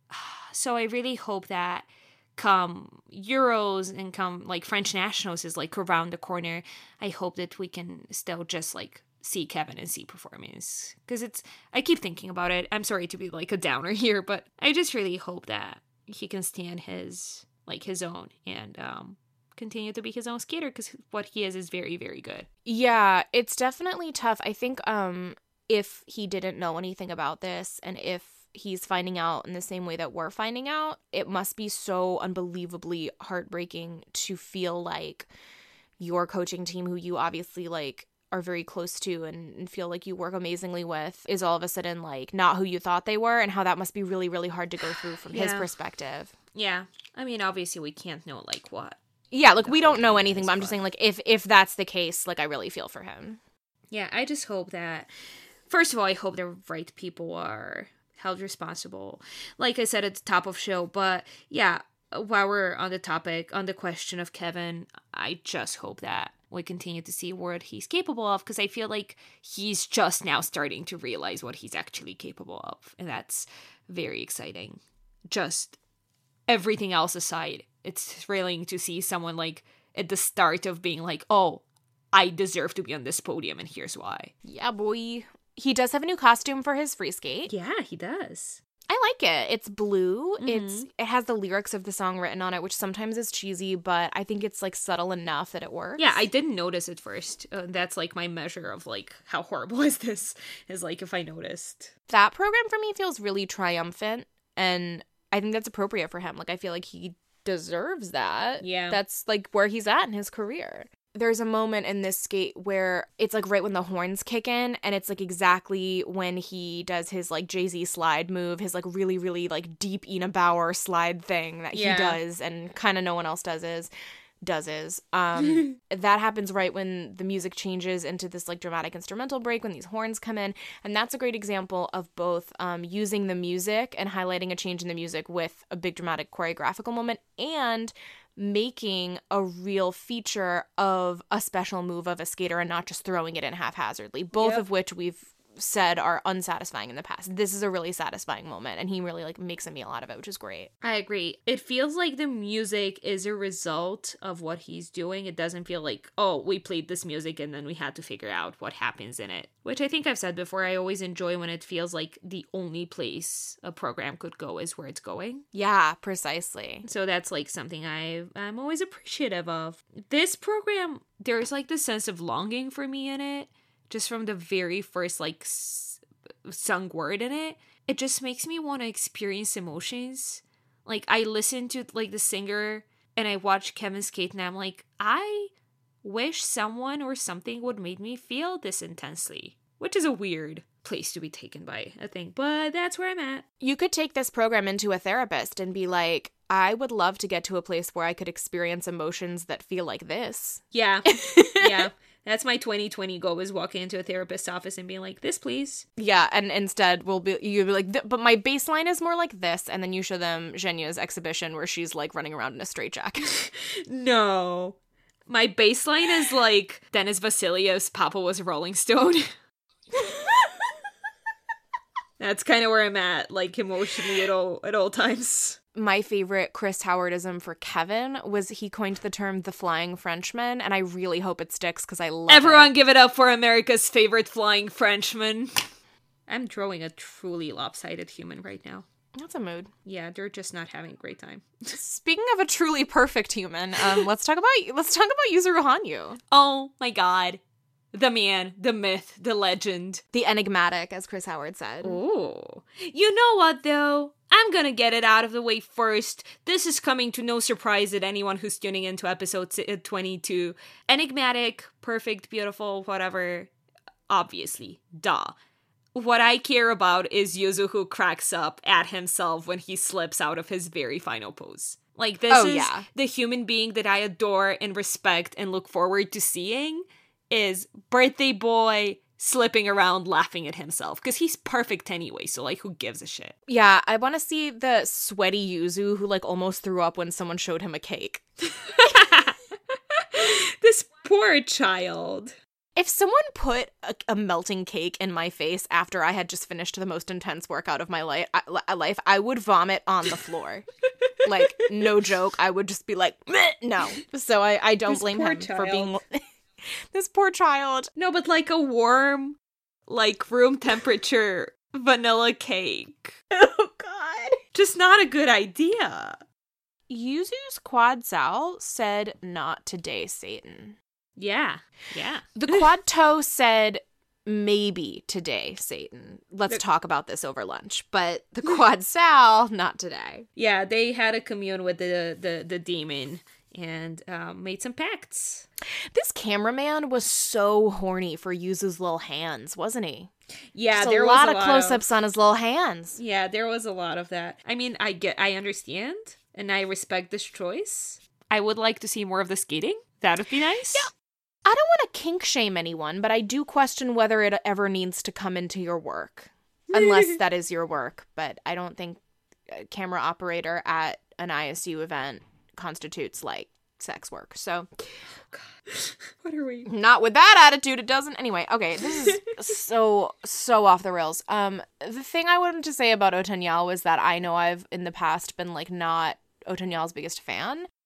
So I really hope that come Euros and come, like, French Nationals is, like, around the corner, I hope that we can still just, like, see Kevin and see performance. Because it's, I keep thinking about it. I'm sorry to be, like, a downer here, but I just really hope that he can stand his, like, his own and um continue to be his own skater, because what he is is very, very good. Yeah, it's definitely tough. I think um, if he didn't know anything about this, and if he's finding out in the same way that we're finding out, it must be so unbelievably heartbreaking to feel like your coaching team, who you obviously, like, are very close to and, and feel like you work amazingly with, is all of a sudden, like, not who you thought they were, and how that must be really, really hard to go through from his Yeah. perspective. Yeah. I mean, obviously we can't know, like, what. Yeah, like, The we whole don't know thing anything, is, but I'm just but- saying, like, if if that's the case, like, I really feel for him. Yeah, I just hope that, first of all, I hope the right people are held responsible. Like I said at the top of show, but yeah, while we're on the topic, on the question of Kevin, I just hope that we continue to see what he's capable of, because I feel like he's just now starting to realize what he's actually capable of, and that's very exciting. Just everything else aside, it's thrilling to see someone, like, at the start of being like, oh, I deserve to be on this podium, and here's why. Yeah, boy. He does have a new costume for his free skate. Yeah, he does. I like it. It's blue. Mm-hmm. It's it has the lyrics of the song written on it, which sometimes is cheesy, but I think it's like subtle enough that it works. Yeah, I didn't notice it first. Uh, that's like my measure of like how horrible is this, is like if I noticed. That program for me feels really triumphant, and I think that's appropriate for him. Like, I feel like he deserves that. Yeah. That's like where he's at in his career. There's a moment in this skate where it's like right when the horns kick in, and it's like exactly when he does his like Jay-Z slide move, his like really, really like deep Ina Bauer slide thing that Yeah. he does and kind of no one else does is. does is. Um, that happens right when the music changes into this like dramatic instrumental break, when these horns come in. And that's a great example of both um, using the music and highlighting a change in the music with a big dramatic choreographical moment, and making a real feature of a special move of a skater and not just throwing it in haphazardly, both Yep. of which we've said are unsatisfying in the past. This is a really satisfying moment, and he really like makes a meal out of it, which is great. I agree. It feels like the music is a result of what he's doing. It doesn't feel like, oh, we played this music and then we had to figure out what happens in it. Which I think I've said before, I always enjoy when it feels like the only place a program could go is where it's going. Yeah, precisely. So that's like something I, I'm always appreciative of. This program, there's like this sense of longing for me in it. Just from the very first, like, s- sung word in it, it just makes me want to experience emotions. Like, I listen to, like, the singer, and I watch Kevin skate, and I'm like, I wish someone or something would make me feel this intensely. Which is a weird place to be taken by, I think. But that's where I'm at. You could take this program into a therapist and be like, I would love to get to a place where I could experience emotions that feel like this. Yeah. Yeah. That's my twenty twenty goal, is walking into a therapist's office and being like, this, please. Yeah, and instead we'll be you'll be like, "Th- but my baseline is more like this," and then you show them Zhenya's exhibition where she's like running around in a straitjacket. No. My baseline is like Dennis Vasiliev's Papa Was a Rolling Stone. That's kind of where I'm at, like emotionally at all at all times. My favorite Chris Howardism for Kevin was he coined the term the flying Frenchman, and I really hope it sticks because I love Everyone it. give it up for America's favorite flying Frenchman. I'm drawing a truly lopsided human right now. That's a mood. Yeah, they're just not having a great time. Speaking of a truly perfect human, um, let's talk about let's talk about Yuzuru Hanyu. Oh my god. The man, the myth, the legend. The enigmatic, as Chris Howard said. Oh. You know what, though? I'm gonna get it out of the way first. This is coming to no surprise at anyone who's tuning into episode twenty-two. Enigmatic, perfect, beautiful, whatever. Obviously. Duh. What I care about is Yuzu, who cracks up at himself when he slips out of his very final pose. Like, this Oh, is yeah. the human being that I adore and respect and look forward to seeing, is birthday boy slipping around laughing at himself. Because he's perfect anyway, so, like, who gives a shit? Yeah, I want to see the sweaty Yuzu who, like, almost threw up when someone showed him a cake. This poor child. If someone put a, a melting cake in my face after I had just finished the most intense workout of my li- I- life, I would vomit on the floor. Like, no joke. I would just be like, meh, no. So I, I don't This blame poor him for being... child. This poor child. No, but like a warm, like room temperature vanilla cake. Oh, God. Just not a good idea. Yuzu's quad Sal said, not today, Satan. Yeah, yeah. The quad toe said, maybe today, Satan. Let's The- talk about this over lunch. But the quad Sal, not today. Yeah, they had a commune with the the, the demon and um, made some pacts. This cameraman was so horny for Yuzu's little hands, wasn't he? Yeah, Just there a lot was a of lot close-ups on his little hands. Yeah, there was a lot of that. I mean, I get, I understand, and I respect this choice. I would like to see more of the skating. That would be nice. Yeah. I don't want to kink shame anyone, but I do question whether it ever needs to come into your work. Unless that is your work. But I don't think a camera operator at an I S U event constitutes, like, sex work. So, What are we? not with that attitude, it doesn't. Anyway, okay, this is so, so off the rails. Um, the thing I wanted to say about Otanyal was that I know I've, in the past, been, like, not Otanyal's biggest fan.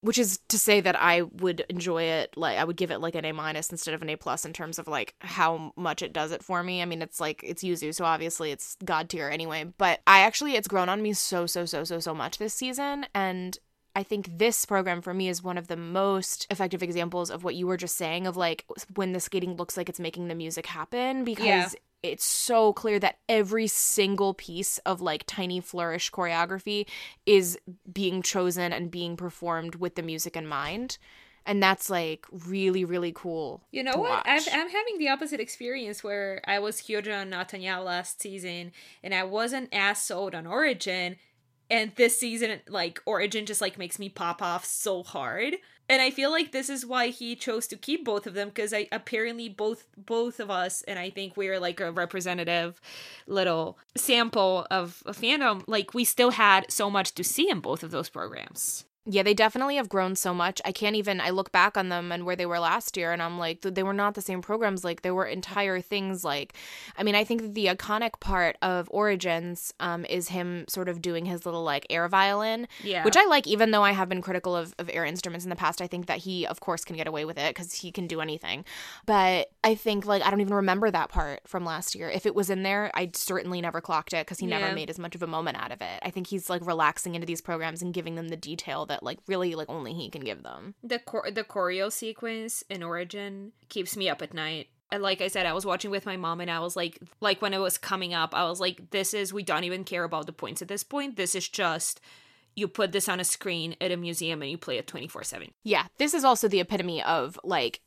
which is to say that I would enjoy it, like I would give it like an A minus instead of an A plus in terms of like how much it does it for me. I mean, it's like, it's Yuzu, so obviously it's god tier anyway, but I actually, it's grown on me so, so, so, so, so much this season, and I think this program for me is one of the most effective examples of what you were just saying, of like when the skating looks like it's making the music happen, because yeah. It's so clear that every single piece of like tiny flourish choreography is being chosen and being performed with the music in mind. And that's like really, really cool. You know what? I'm, I'm having the opposite experience where I was huge on Nathaniel last season and I wasn't as sold on Origin. And this season, like, Origin just, like, makes me pop off so hard. And I feel like this is why he chose to keep both of them, because I apparently both both of us, and I think we're, like, a representative little sample of a fandom, like, we still had so much to see in both of those programs. Yeah, they definitely have grown so much. I can't even, I look back on them and where they were last year, and I'm like, they were not the same programs. Like, there were entire things like, I mean, I think that the iconic part of Origins um, is him sort of doing his little, like, air violin, yeah. which I like, even though I have been critical of, of air instruments in the past. I think that he, of course, can get away with it because he can do anything. But I think, like, I don't even remember that part from last year. If it was in there, I certainly never clocked it because he yeah. never made as much of a moment out of it. I think he's, like, relaxing into these programs and giving them the detail that like really like only he can give them. The chor- the choreo sequence in Origin keeps me up at night. And like I said, I was watching with my mom and I was like, like when it was coming up, I was like, this is, we don't even care about the points at this point. This is just, you put this on a screen at a museum and you play it twenty-four seven. Yeah, this is also the epitome of like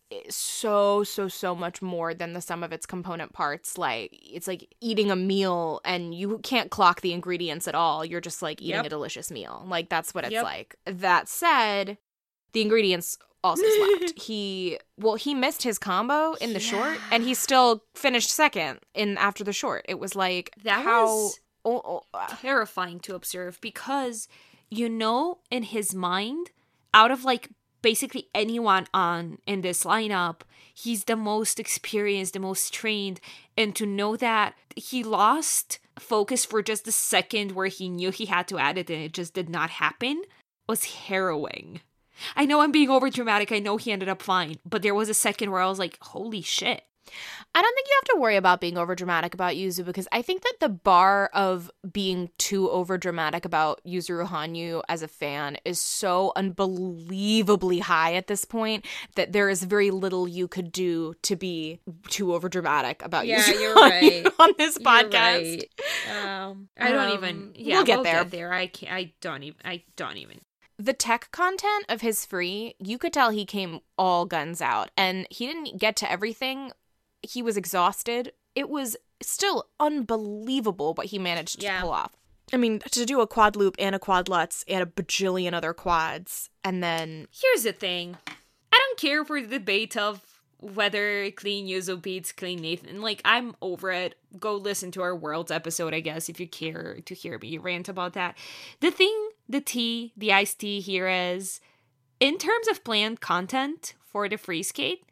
so, so, so much more than the sum of its component parts. Like, it's like eating a meal and you can't clock the ingredients at all. You're just like eating yep. a delicious meal. Like, that's what it's yep. like. That said, the ingredients also slapped. he, well, he missed his combo in the yeah. short and he still finished second in after the short. It was like, that how was oh, oh, uh. terrifying to observe because, you know, in his mind, out of like basically anyone on in this lineup, he's the most experienced, the most trained, and to know that he lost focus for just a second where he knew he had to add it and it just did not happen was harrowing. I know I'm being over dramatic. I know he ended up fine, but there was a second where I was like, holy shit. I don't think you have to worry about being overdramatic about Yuzu because I think that the bar of being too overdramatic about Yuzuru Hanyu as a fan is so unbelievably high at this point that there is very little you could do to be too overdramatic about yeah, Yuzuru you're Hanyu right. on this You're podcast. Right. Um, I don't um, even. Yeah, we'll get we'll there. Get there. I can't. I don't even. I don't even. The tech content of his free, you could tell he came all guns out, and he didn't get to everything. He was exhausted. It was still unbelievable what he managed yeah. to pull off. I mean, to do a quad loop and a quad lutz and a bajillion other quads, and then... Here's the thing. I don't care for the debate of whether Clean Yuzu beats Clean Nathan. Like, I'm over it. Go listen to our Worlds episode, I guess, if you care to hear me rant about that. The thing, the tea, the iced tea here is, in terms of planned content for the free skate,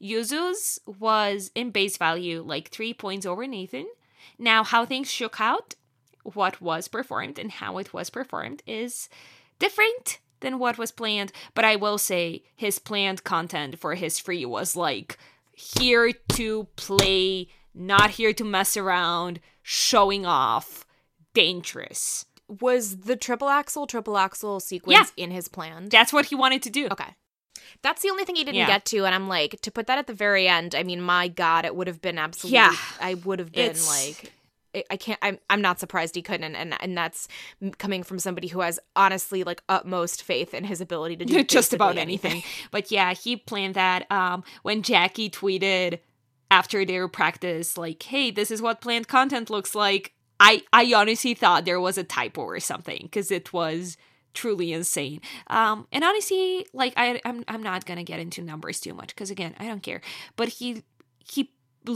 Yuzu's was in base value like three points over Nathan. Now, how things shook out, what was performed and how it was performed is different than what was planned. But I will say his planned content for his free was like here to play, not here to mess around, showing off, dangerous. Was the triple axel, triple axel sequence yeah. in his plan? That's what he wanted to do. Okay. That's the only thing he didn't yeah. get to, and I'm like, to put that at the very end, I mean, my God, it would have been absolutely, yeah. I would have been it's... like, I can't, I'm I'm not surprised he couldn't, and and that's coming from somebody who has honestly, like, utmost faith in his ability to do just about anything. anything. But yeah, he planned that. Um, when Jackie tweeted after their practice, like, hey, this is what planned content looks like, I, I honestly thought there was a typo or something, because it was truly insane. Um, and honestly, like, I, I'm I'm not gonna get into numbers too much because again, I don't care. But he he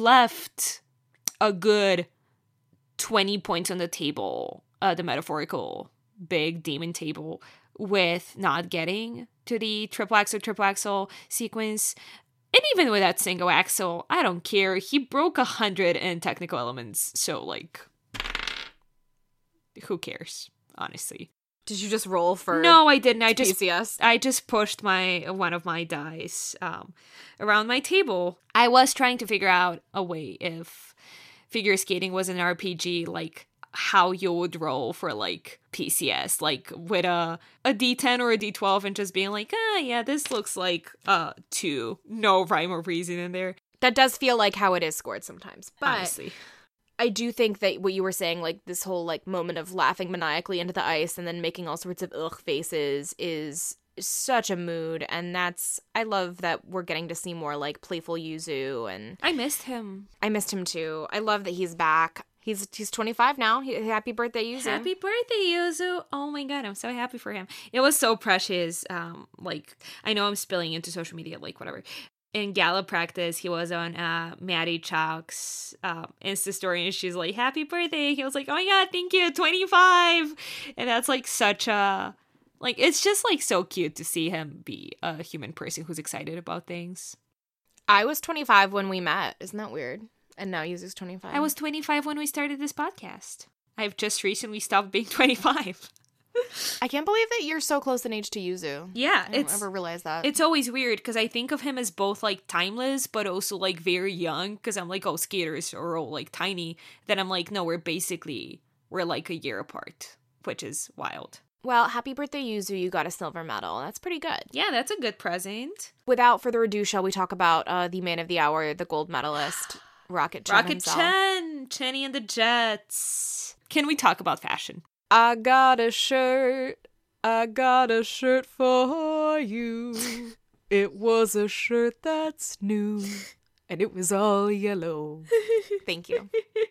left a good twenty points on the table, uh, the metaphorical big demon table, with not getting to the triple axel triple axel sequence. And even with that single axel, I don't care. He broke a hundred in technical elements, so like, who cares? Honestly. Did you just roll for No, I didn't. I just P C S? I just pushed my one of my dice um, around my table. I was trying to figure out a way if figure skating was an R P G, like how you would roll for like P C S, like with a a D ten or a D twelve, and just being like, ah, yeah, this looks like uh two, no rhyme or reason in there. That does feel like how it is scored sometimes, but Honestly. I do think that what you were saying, like this whole like moment of laughing maniacally into the ice and then making all sorts of ugh faces, is such a mood, and that's I love that we're getting to see more like playful Yuzu, and I missed him. I missed him too. I love that he's back. He's he's twenty-five now. He, happy birthday, Yuzu. Happy birthday, Yuzu. Oh my god, I'm so happy for him. It was so precious. Um, like, I know I'm spilling into social media, like, whatever. In gala practice, he was on uh, Maddie Chalk's uh, Insta story, and she's like, happy birthday. He was like, oh my god, thank you, twenty-five. And that's, like, such a... Like, it's just, like, so cute to see him be a human person who's excited about things. I was twenty-five when we met. Isn't that weird? And now Yuzu's twenty-five. I was twenty-five when we started this podcast. I've just recently stopped being twenty-five. I can't believe that you're so close in age to Yuzu. Yeah, I don't it's ever realize that. It's always weird because I think of him as both like timeless but also like very young, because I'm like, oh, skaters are all like tiny. Then I'm like, no, we're basically we're like a year apart, which is wild. Well, happy birthday, Yuzu. You got a silver medal. That's pretty good. Yeah, that's a good present. Without further ado, shall we talk about uh, the man of the hour, the gold medalist, Rocket Chen Rocket himself. Chen, Chenny and the Jets. Can we talk about fashion? I got a shirt. I got a shirt for you. It was a shirt that's new, and it was all yellow. Thank you.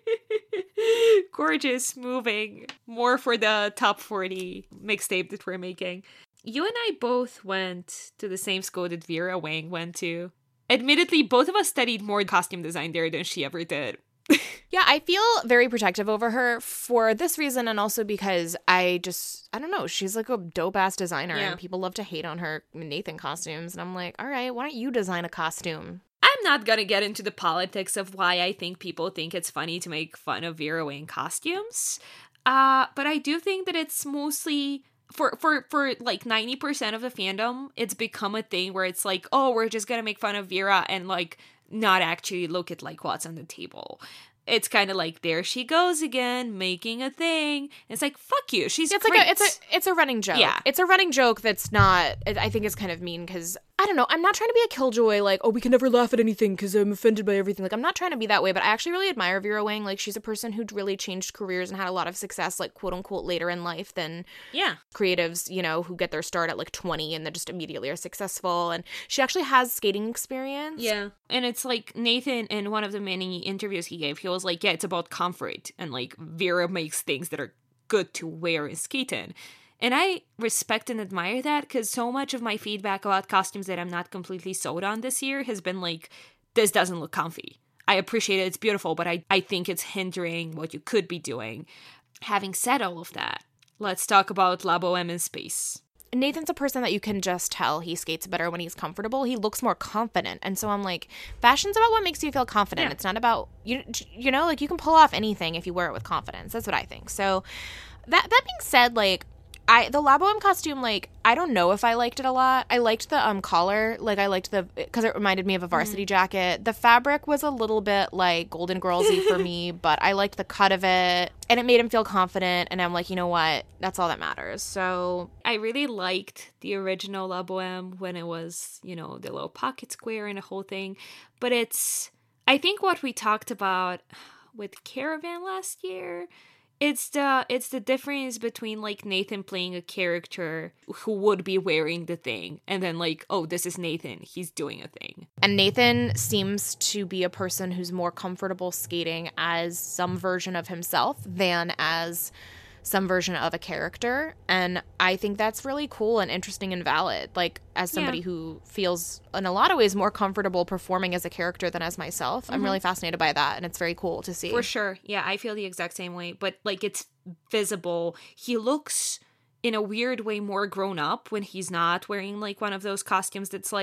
Gorgeous, moving. More for the top forty mixtape that we're making. You and I both went to the same school that Vera Wang went to. Admittedly, both of us studied more costume design there than she ever did. Yeah, I feel very protective over her for this reason, and also because I just, I don't know, she's like a dope-ass designer, Yeah. and people love to hate on her Nathan costumes, and I'm like, all right, why don't you design a costume? I'm not gonna get into the politics of why I think people think it's funny to make fun of Vera Wang costumes, uh, but I do think that it's mostly... For, for, for like ninety percent of the fandom, it's become a thing where it's like, oh, we're just gonna make fun of Vera and like not actually look at like what's on the table. It's kind of like, there she goes again, making a thing. It's like, fuck you, she's It's great. like a, it's a it's a running joke. Yeah. It's a running joke that's not, I think it's kind of mean because, I don't know, I'm not trying to be a killjoy, like, oh, we can never laugh at anything because I'm offended by everything. Like, I'm not trying to be that way, but I actually really admire Vera Wang. Like, she's a person who'd really changed careers and had a lot of success, like, quote unquote, later in life than Yeah. creatives, you know, who get their start at like twenty and then just immediately are successful. And she actually has skating experience. Yeah. And it's like Nathan, in one of the many interviews he gave, he was like, yeah, it's about comfort. And like Vera makes things that are good to wear and skate in. And I respect and admire that, because so much of my feedback about costumes that I'm not completely sold on this year has been like, this doesn't look comfy. I appreciate it, it's beautiful, but I, I think it's hindering what you could be doing. Having said all of that, let's talk about La Boheme in space. Nathan's a person that you can just tell he skates better when he's comfortable. He looks more confident. And so I'm like, fashion's about what makes you feel confident. Yeah. It's not about, you you know, like you can pull off anything if you wear it with confidence. That's what I think. So that that being said, like, I the La Boheme costume, like, I don't know if I liked it a lot. I liked the um collar. Like, I liked the, because it reminded me of a varsity mm. jacket. The fabric was a little bit, like, Golden Girls-y for me, but I liked the cut of it. And it made him feel confident. And I'm like, you know what? That's all that matters. So I really liked the original La Boheme when it was, you know, the little pocket square and the whole thing. But it's, I think what we talked about with Caravan last year, It's the it's the difference between, like, Nathan playing a character who would be wearing the thing, and then, like, oh, this is Nathan, he's doing a thing. And Nathan seems to be a person who's more comfortable skating as some version of himself than as some version of a character. And I think that's really cool and interesting and valid. Like, as somebody Yeah. who feels in a lot of ways more comfortable performing as a character than as myself, mm-hmm. I'm really fascinated by that, and it's very cool to see. For sure. Yeah, I feel the exact same way. But, like, it's visible. He looks, in a weird way, more grown up when he's not wearing, like, one of those costumes that's, like,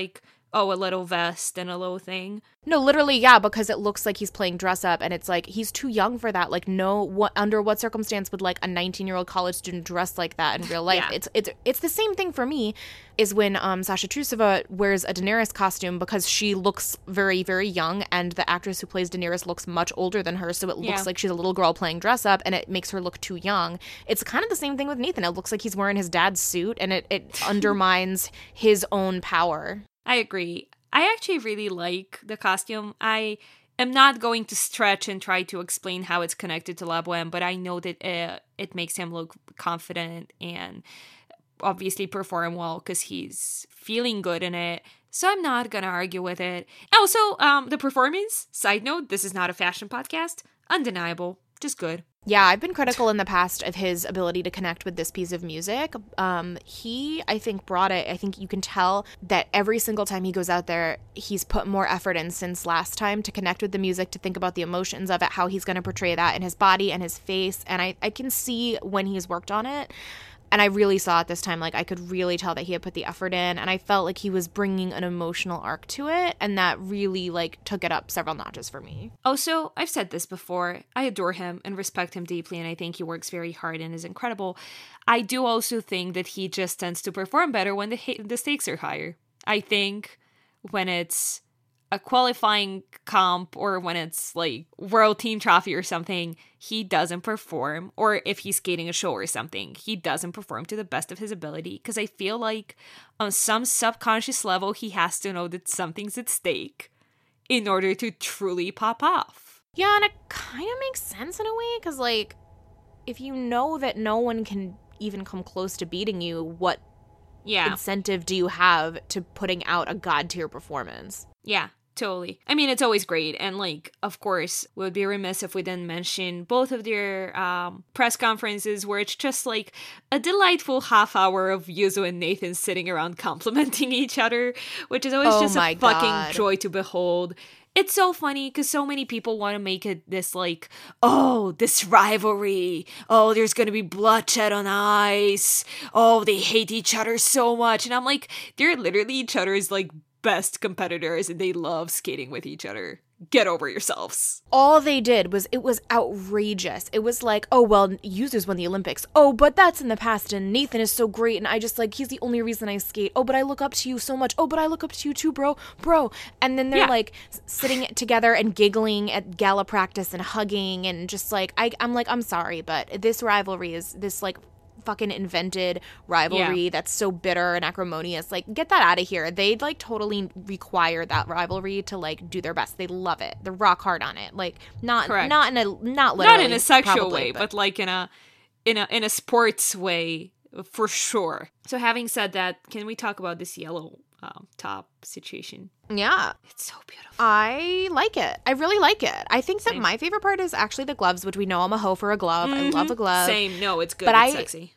oh, a little vest and a little thing. No, literally, yeah, because it looks like he's playing dress up, and it's like he's too young for that. Like, no, what under what circumstance would like a nineteen-year-old college student dress like that in real life? Yeah. It's it's it's the same thing for me. Is when um, Sasha Trusova wears a Daenerys costume because she looks very, very young, and the actress who plays Daenerys looks much older than her, so it looks Yeah. like she's a little girl playing dress up, and it makes her look too young. It's kind of the same thing with Nathan. It looks like he's wearing his dad's suit, and it, it undermines his own power. I agree. I actually really like the costume. I am not going to stretch and try to explain how it's connected to La Boheme, but I know that uh, it makes him look confident and obviously perform well because he's feeling good in it. So I'm not going to argue with it. Also, um, the performance, side note, this is not a fashion podcast, undeniable, just good. Yeah, I've been critical in the past of his ability to connect with this piece of music. Um, he, I think, brought it. I think you can tell that every single time he goes out there, he's put more effort in since last time to connect with the music, to think about the emotions of it, how he's going to portray that in his body and his face. And I, I can see when he's worked on it. And I really saw it this time. Like, I could really tell that he had put the effort in, and I felt like he was bringing an emotional arc to it, and that really, like, took it up several notches for me. Also, I've said this before, I adore him and respect him deeply, and I think he works very hard and is incredible. I do also think that he just tends to perform better when the ha- the stakes are higher. I think when it's a qualifying comp or when it's like world team trophy or something, he doesn't perform. Or if he's skating a show or something, he doesn't perform to the best of his ability. Because I feel like on some subconscious level, he has to know that something's at stake in order to truly pop off. Yeah, and it kind of makes sense in a way, because, like, if you know that no one can even come close to beating you, what Yeah. incentive do you have to putting out a god-tier performance? Yeah. Totally. I mean, it's always great. And, like, of course, we would be remiss if we didn't mention both of their um, press conferences where it's just, like, a delightful half hour of Yuzo and Nathan sitting around complimenting each other, which is always Oh just my a fucking God. joy to behold. It's so funny because so many people want to make it this, like, oh, this rivalry. Oh, there's going to be bloodshed on ice. Oh, they hate each other so much. And I'm like, they're literally each other's, like, best competitors and they love skating with each other. Get over yourselves. All they did was, it was outrageous. It was like, oh, well, users won the Olympics. Oh, but that's in the past, and Nathan is so great, and I just, like, he's the only reason I skate. Oh, but I look up to you so much. Oh, but I look up to you too, bro. Bro. And then they're, Yeah. like, s- sitting together and giggling at gala practice and hugging, and just, like, I, I'm like, I'm sorry, but this rivalry is this, like, fucking invented rivalry Yeah. that's so bitter and acrimonious. Like, get that out of here. They, like, totally require that rivalry to, like, do their best. They love it. They're rock hard on it. Like, not Correct. not in a not literally, Not in a sexual probably, way, but like in a in a in a sports way for sure. So having said that, can we talk about this yellow um, top situation? yeah, It's so beautiful. I like it. I really like it. I think that Same. my favorite part is actually the gloves, which we know I'm a hoe for a glove. I love a glove. Same. No, it's good. But it's I- sexy.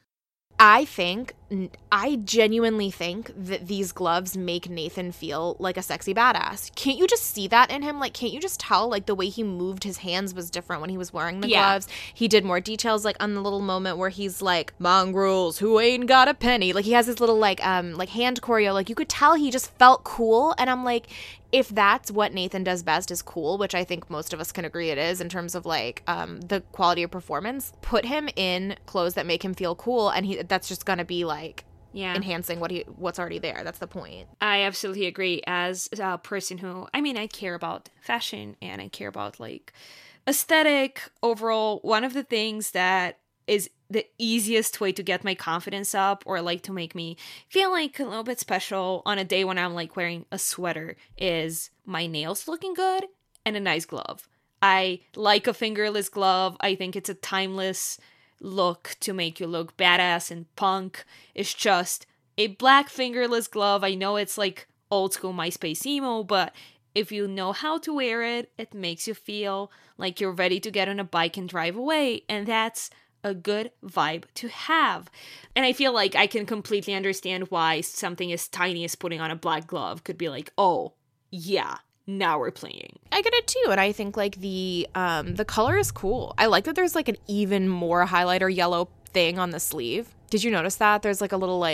I think, I genuinely think that these gloves make Nathan feel like a sexy badass. Can't you just see that in him? Like, can't you just tell, like, the way he moved his hands was different when he was wearing the Yeah. gloves? He did more details, like, on the little moment where he's like, mongrels who ain't got a penny. Like, he has this little, like, um, like, hand choreo. Like, you could tell he just felt cool. And I'm like, if that's what Nathan does best is cool, which I think most of us can agree it is in terms of, like, um, the quality of performance, put him in clothes that make him feel cool, and he that's just gonna be, like, Yeah. enhancing what he what's already there. That's the point. I absolutely agree. As a person who, I mean, I care about fashion and I care about like aesthetic overall. One of the things that is the easiest way to get my confidence up or like to make me feel like a little bit special on a day when I'm like wearing a sweater is my nails looking good and a nice glove. I like a fingerless glove. I think it's a timeless look to make you look badass and punk. It's just a black fingerless glove. I know it's like old school MySpace emo, but if you know how to wear it, it makes you feel like you're ready to get on a bike and drive away. And that's a good vibe to have. And I feel like I can completely understand why something as tiny as putting on a black glove could be like, oh, yeah, now we're playing. I get it too, and I think like the um the color is cool. I like that there's like an even more highlighter yellow thing on the sleeve. Did you notice that? There's like a little like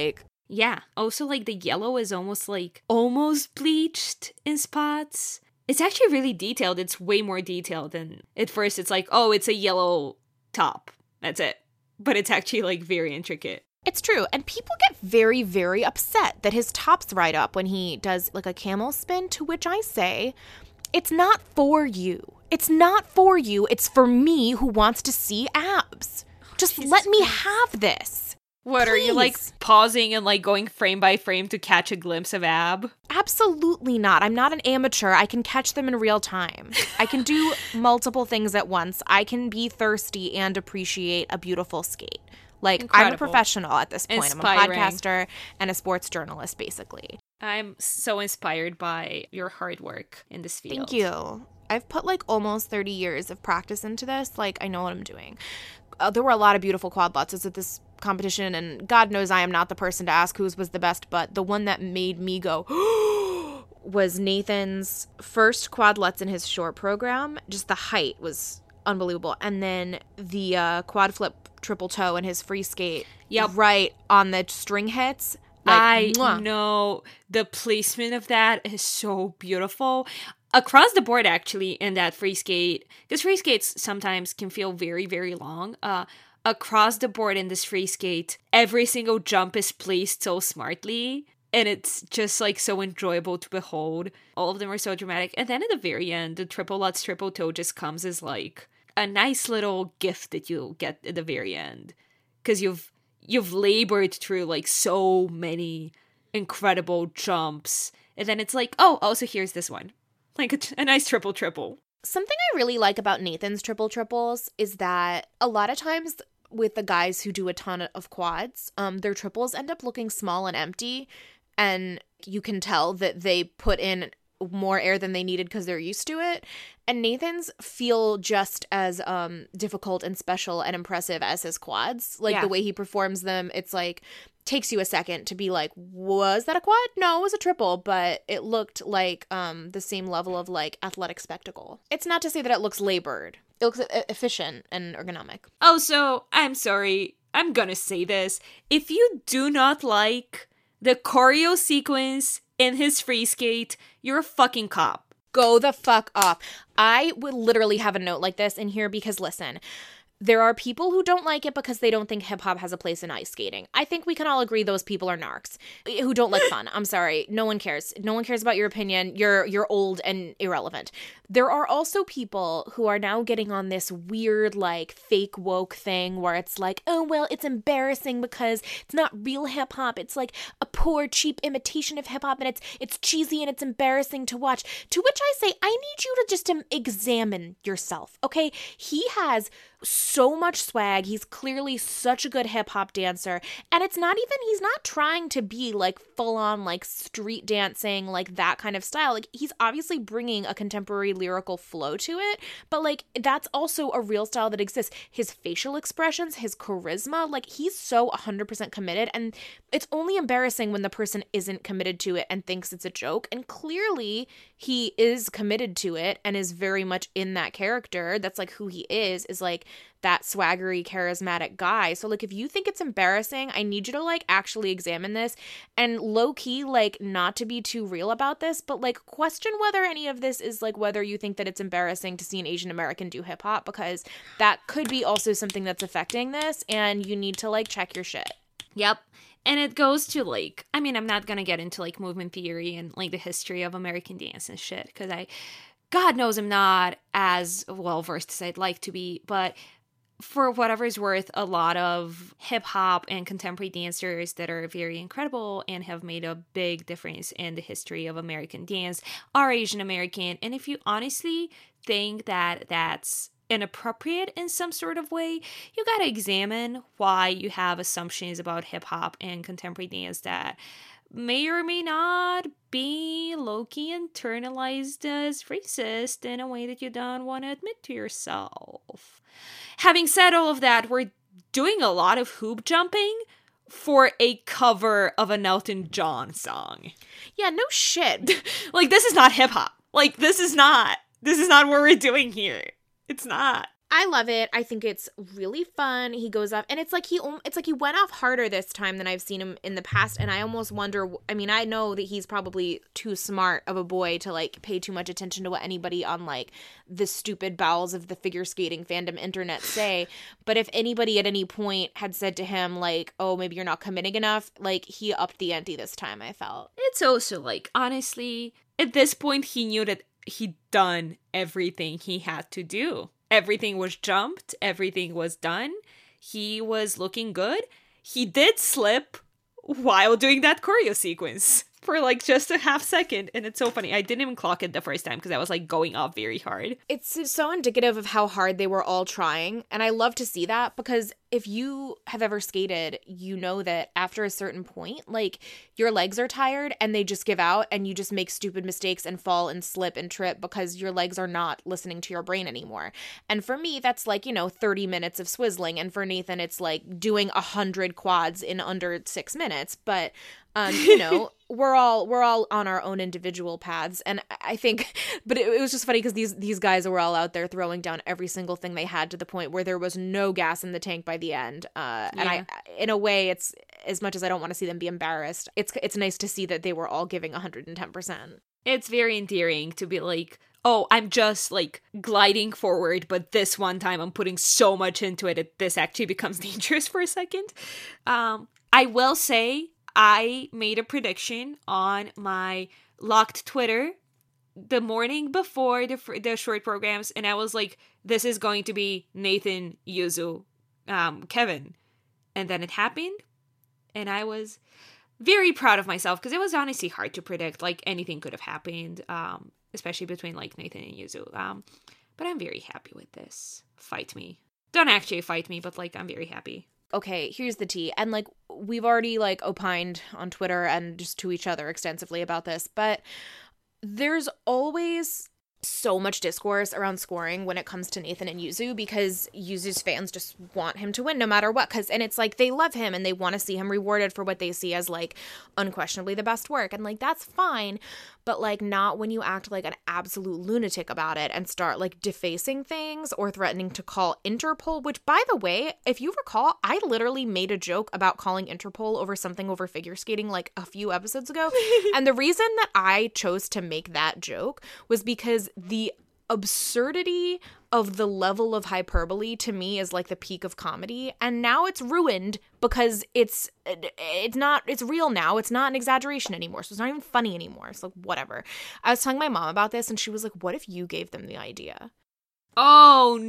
Yeah. Also, like, the yellow is almost, like, almost bleached in spots. It's actually really detailed. It's way more detailed than at first. It's like, oh, it's a yellow top. That's it. But it's actually, like, very intricate. It's true. And people get very, very upset that his tops ride up when he does, like, a camel spin, to which I say, it's not for you. It's not for you. It's for me who wants to see abs. Just Jesus let me Christ. have this. What, Please. Are you, like, pausing and, like, going frame by frame to catch a glimpse of ab? Absolutely not. I'm not an amateur. I can catch them in real time. I can do multiple things at once. I can be thirsty and appreciate a beautiful skate. Like, Incredible. I'm a professional at this point. Inspiring. I'm a podcaster and a sports journalist, basically. I'm so inspired by your hard work in this field. Thank you. I've put, like, almost thirty years of practice into this. Like, I know what I'm doing. Uh, there were a lot of beautiful quad lots at this competition, and God knows I am not the person to ask whose was the best, but the one that made me go was Nathan's first quad lutz in his short program. Just the height was unbelievable. And then the uh, quad flip triple toe in his free skate. Yep. Right on the string hits. Like, I mwah. know the placement of that is so beautiful. Across the board, actually, in that free skate, because free skates sometimes can feel very, very long. Uh, across the board in this free skate, every single jump is placed so smartly, and it's just, like, so enjoyable to behold. All of them are so dramatic. And then at the very end, the triple lutz triple toe just comes as, like, a nice little gift that you get at the very end. Because you've, you've labored through, like, so many incredible jumps. And then it's like, oh, also here's this one. Like a, a nice triple triple. Something I really like about Nathan's triple triples is that a lot of times with the guys who do a ton of quads, um, their triples end up looking small and empty, and you can tell that they put in more air than they needed because they're used to it. And Nathan's feel just as um difficult and special and impressive as his quads. Like, yeah. The way he performs them, it's like takes you a second to be like, was that a quad? No, it was a triple, but it looked like um the same level of, like, athletic spectacle. It's not to say that it looks labored. It looks efficient and ergonomic. Also, I'm sorry, I'm gonna say this. If you do not like the choreo sequence in his free skate, you're a fucking cop. Go the fuck off. I would literally have a note like this in here because, listen, there are people who don't like it because they don't think hip-hop has a place in ice skating. I think we can all agree those people are narcs who don't like fun. I'm sorry. No one cares. No one cares about your opinion. You're you're old and irrelevant. There are also people who are now getting on this weird, like, fake woke thing where it's like, oh, well, it's embarrassing because it's not real hip-hop. It's like a poor, cheap imitation of hip-hop, and it's it's cheesy and it's embarrassing to watch. To which I say, I need you to just um, examine yourself, okay? He has so much swag. He's clearly such a good hip-hop dancer, and it's not even, he's not trying to be, like, full-on, like, street dancing, like, that kind of style. Like, he's obviously bringing a contemporary lyrical flow to it, but, like, that's also a real style that exists. His facial expressions, his charisma, like, he's so one hundred percent committed, and it's only embarrassing when the person isn't committed to it and thinks it's a joke, and clearly he is committed to it and is very much in that character. That's, like, who he is, is, like, that swaggery, charismatic guy. So, like, if you think it's embarrassing, I need you to, like, actually examine this and low-key, like, not to be too real about this, but, like, question whether any of this is, like, whether you think that it's embarrassing to see an Asian American do hip-hop, because that could be also something that's affecting this, and you need to, like, check your shit. Yep. And it goes to, like, I mean, I'm not gonna get into, like, movement theory and, like, the history of American dance and shit, because I, God knows I'm not as well-versed as I'd like to be, but for whatever's worth, a lot of hip-hop and contemporary dancers that are very incredible and have made a big difference in the history of American dance are Asian American. And if you honestly think that that's inappropriate in some sort of way, you gotta examine why you have assumptions about hip-hop and contemporary dance that may or may not be low-key internalized as racist in a way that you don't want to admit to yourself. Having said all of that, we're doing a lot of hoop jumping for a cover of an Elton John song. Yeah, no shit. Like, this is not hip-hop. Like, this is not. This is not what we're doing here. It's not. I love it. I think it's really fun. He goes off, and it's like he it's like he went off harder this time than I've seen him in the past, and I almost wonder, I mean, I know that he's probably too smart of a boy to like pay too much attention to what anybody on like the stupid bowels of the figure skating fandom internet say, but if anybody at any point had said to him like, oh, maybe you're not committing enough, like he upped the ante this time, I felt. It's also like, honestly, at this point he knew that he'd done everything he had to do. Everything was jumped. Everything was done. He was looking good. He did slip while doing that choreo sequence for like just a half second. And it's so funny. I didn't even clock it the first time because I was like going off very hard. It's so indicative of how hard they were all trying. And I love to see that because if you have ever skated, you know that after a certain point, like your legs are tired and they just give out and you just make stupid mistakes and fall and slip and trip because your legs are not listening to your brain anymore. And for me, that's like, you know, thirty minutes of swizzling. And for Nathan, it's like doing a hundred quads in under six minutes. But, um, you know, we're all we're all on our own individual paths. And I think, but it, it was just funny because these, these guys were all out there throwing down every single thing they had to the point where there was no gas in the tank by the end. Uh, and yeah. I, in a way, it's as much as I don't want to see them be embarrassed, it's it's nice to see that they were all giving one hundred ten percent. It's very endearing to be like, oh, I'm just like gliding forward, but this one time I'm putting so much into it that this actually becomes dangerous for a second. Um, I will say I made a prediction on my locked Twitter the morning before the the short programs, and I was like, this is going to be Nathan, Yuzu, um, Kevin. And then it happened, and I was very proud of myself because it was honestly hard to predict. Like, anything could have happened, um, especially between like Nathan and Yuzu. Um, but I'm very happy with this. Fight me. Don't actually fight me, but like, I'm very happy. Okay, here's the tea. And like, we've already like opined on Twitter and just to each other extensively about this, but there's always so much discourse around scoring when it comes to Nathan and Yuzu because Yuzu's fans just want him to win no matter what. Cause, and it's like they love him and they want to see him rewarded for what they see as like unquestionably the best work. And like, that's fine. But like, not when you act like an absolute lunatic about it and start like defacing things or threatening to call Interpol, which, by the way, if you recall, I literally made a joke about calling Interpol over something over figure skating like a few episodes ago. And the reason that I chose to make that joke was because the absurdity of the level of hyperbole to me is like the peak of comedy, and now it's ruined because it's it's not it's real now. It's not an exaggeration anymore, so it's not even funny anymore. It's like, whatever. I was telling my mom about this and she was like, what if you gave them the idea? Oh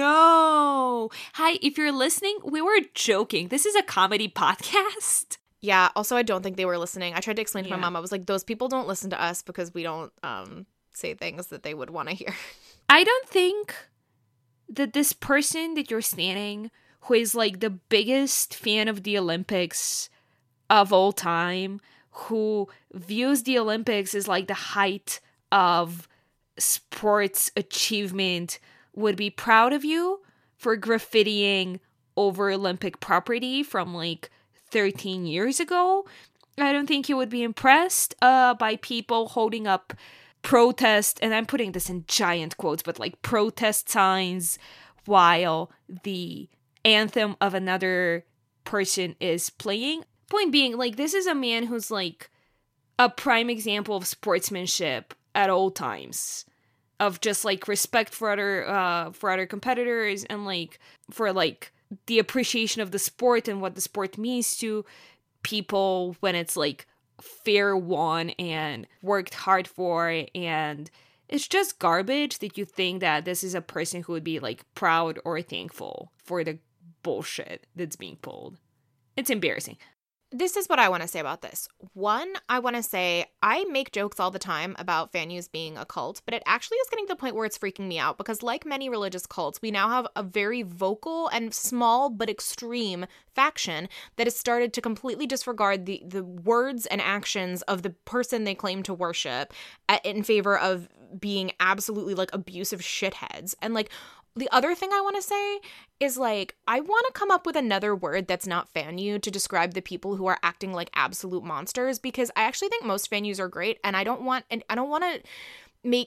no. Hi, if you're listening, we were joking. This is a comedy podcast. Yeah, also I don't think they were listening. I tried to explain to Yeah. my mom, I was like, those people don't listen to us because we don't um say things that they would want to hear. I don't think that this person that you're standing, who is like the biggest fan of the Olympics of all time, who views the Olympics as like the height of sports achievement, would be proud of you for graffitiing over Olympic property from like thirteen years ago. I don't think you would be impressed uh, by people holding up protest, and I'm putting this in giant quotes, but like protest signs while the anthem of another person is playing. Point being, like, this is a man who's like a prime example of sportsmanship at all times, of just like respect for other uh for other competitors and like for like the appreciation of the sport and what the sport means to people when it's like fair won and worked hard for. And it's just garbage that you think that this is a person who would be like proud or thankful for the bullshit that's being pulled. It's embarrassing. This is what I want to say about this. One, I want to say I make jokes all the time about FanUs being a cult, but it actually is getting to the point where it's freaking me out because, like many religious cults, we now have a very vocal and small but extreme faction that has started to completely disregard the, the words and actions of the person they claim to worship in favor of being absolutely like abusive shitheads. And like, the other thing I want to say is, like, I want to come up with another word that's not FanU to describe the people who are acting like absolute monsters, because I actually think most FanUs are great, and I don't want and I don't want to make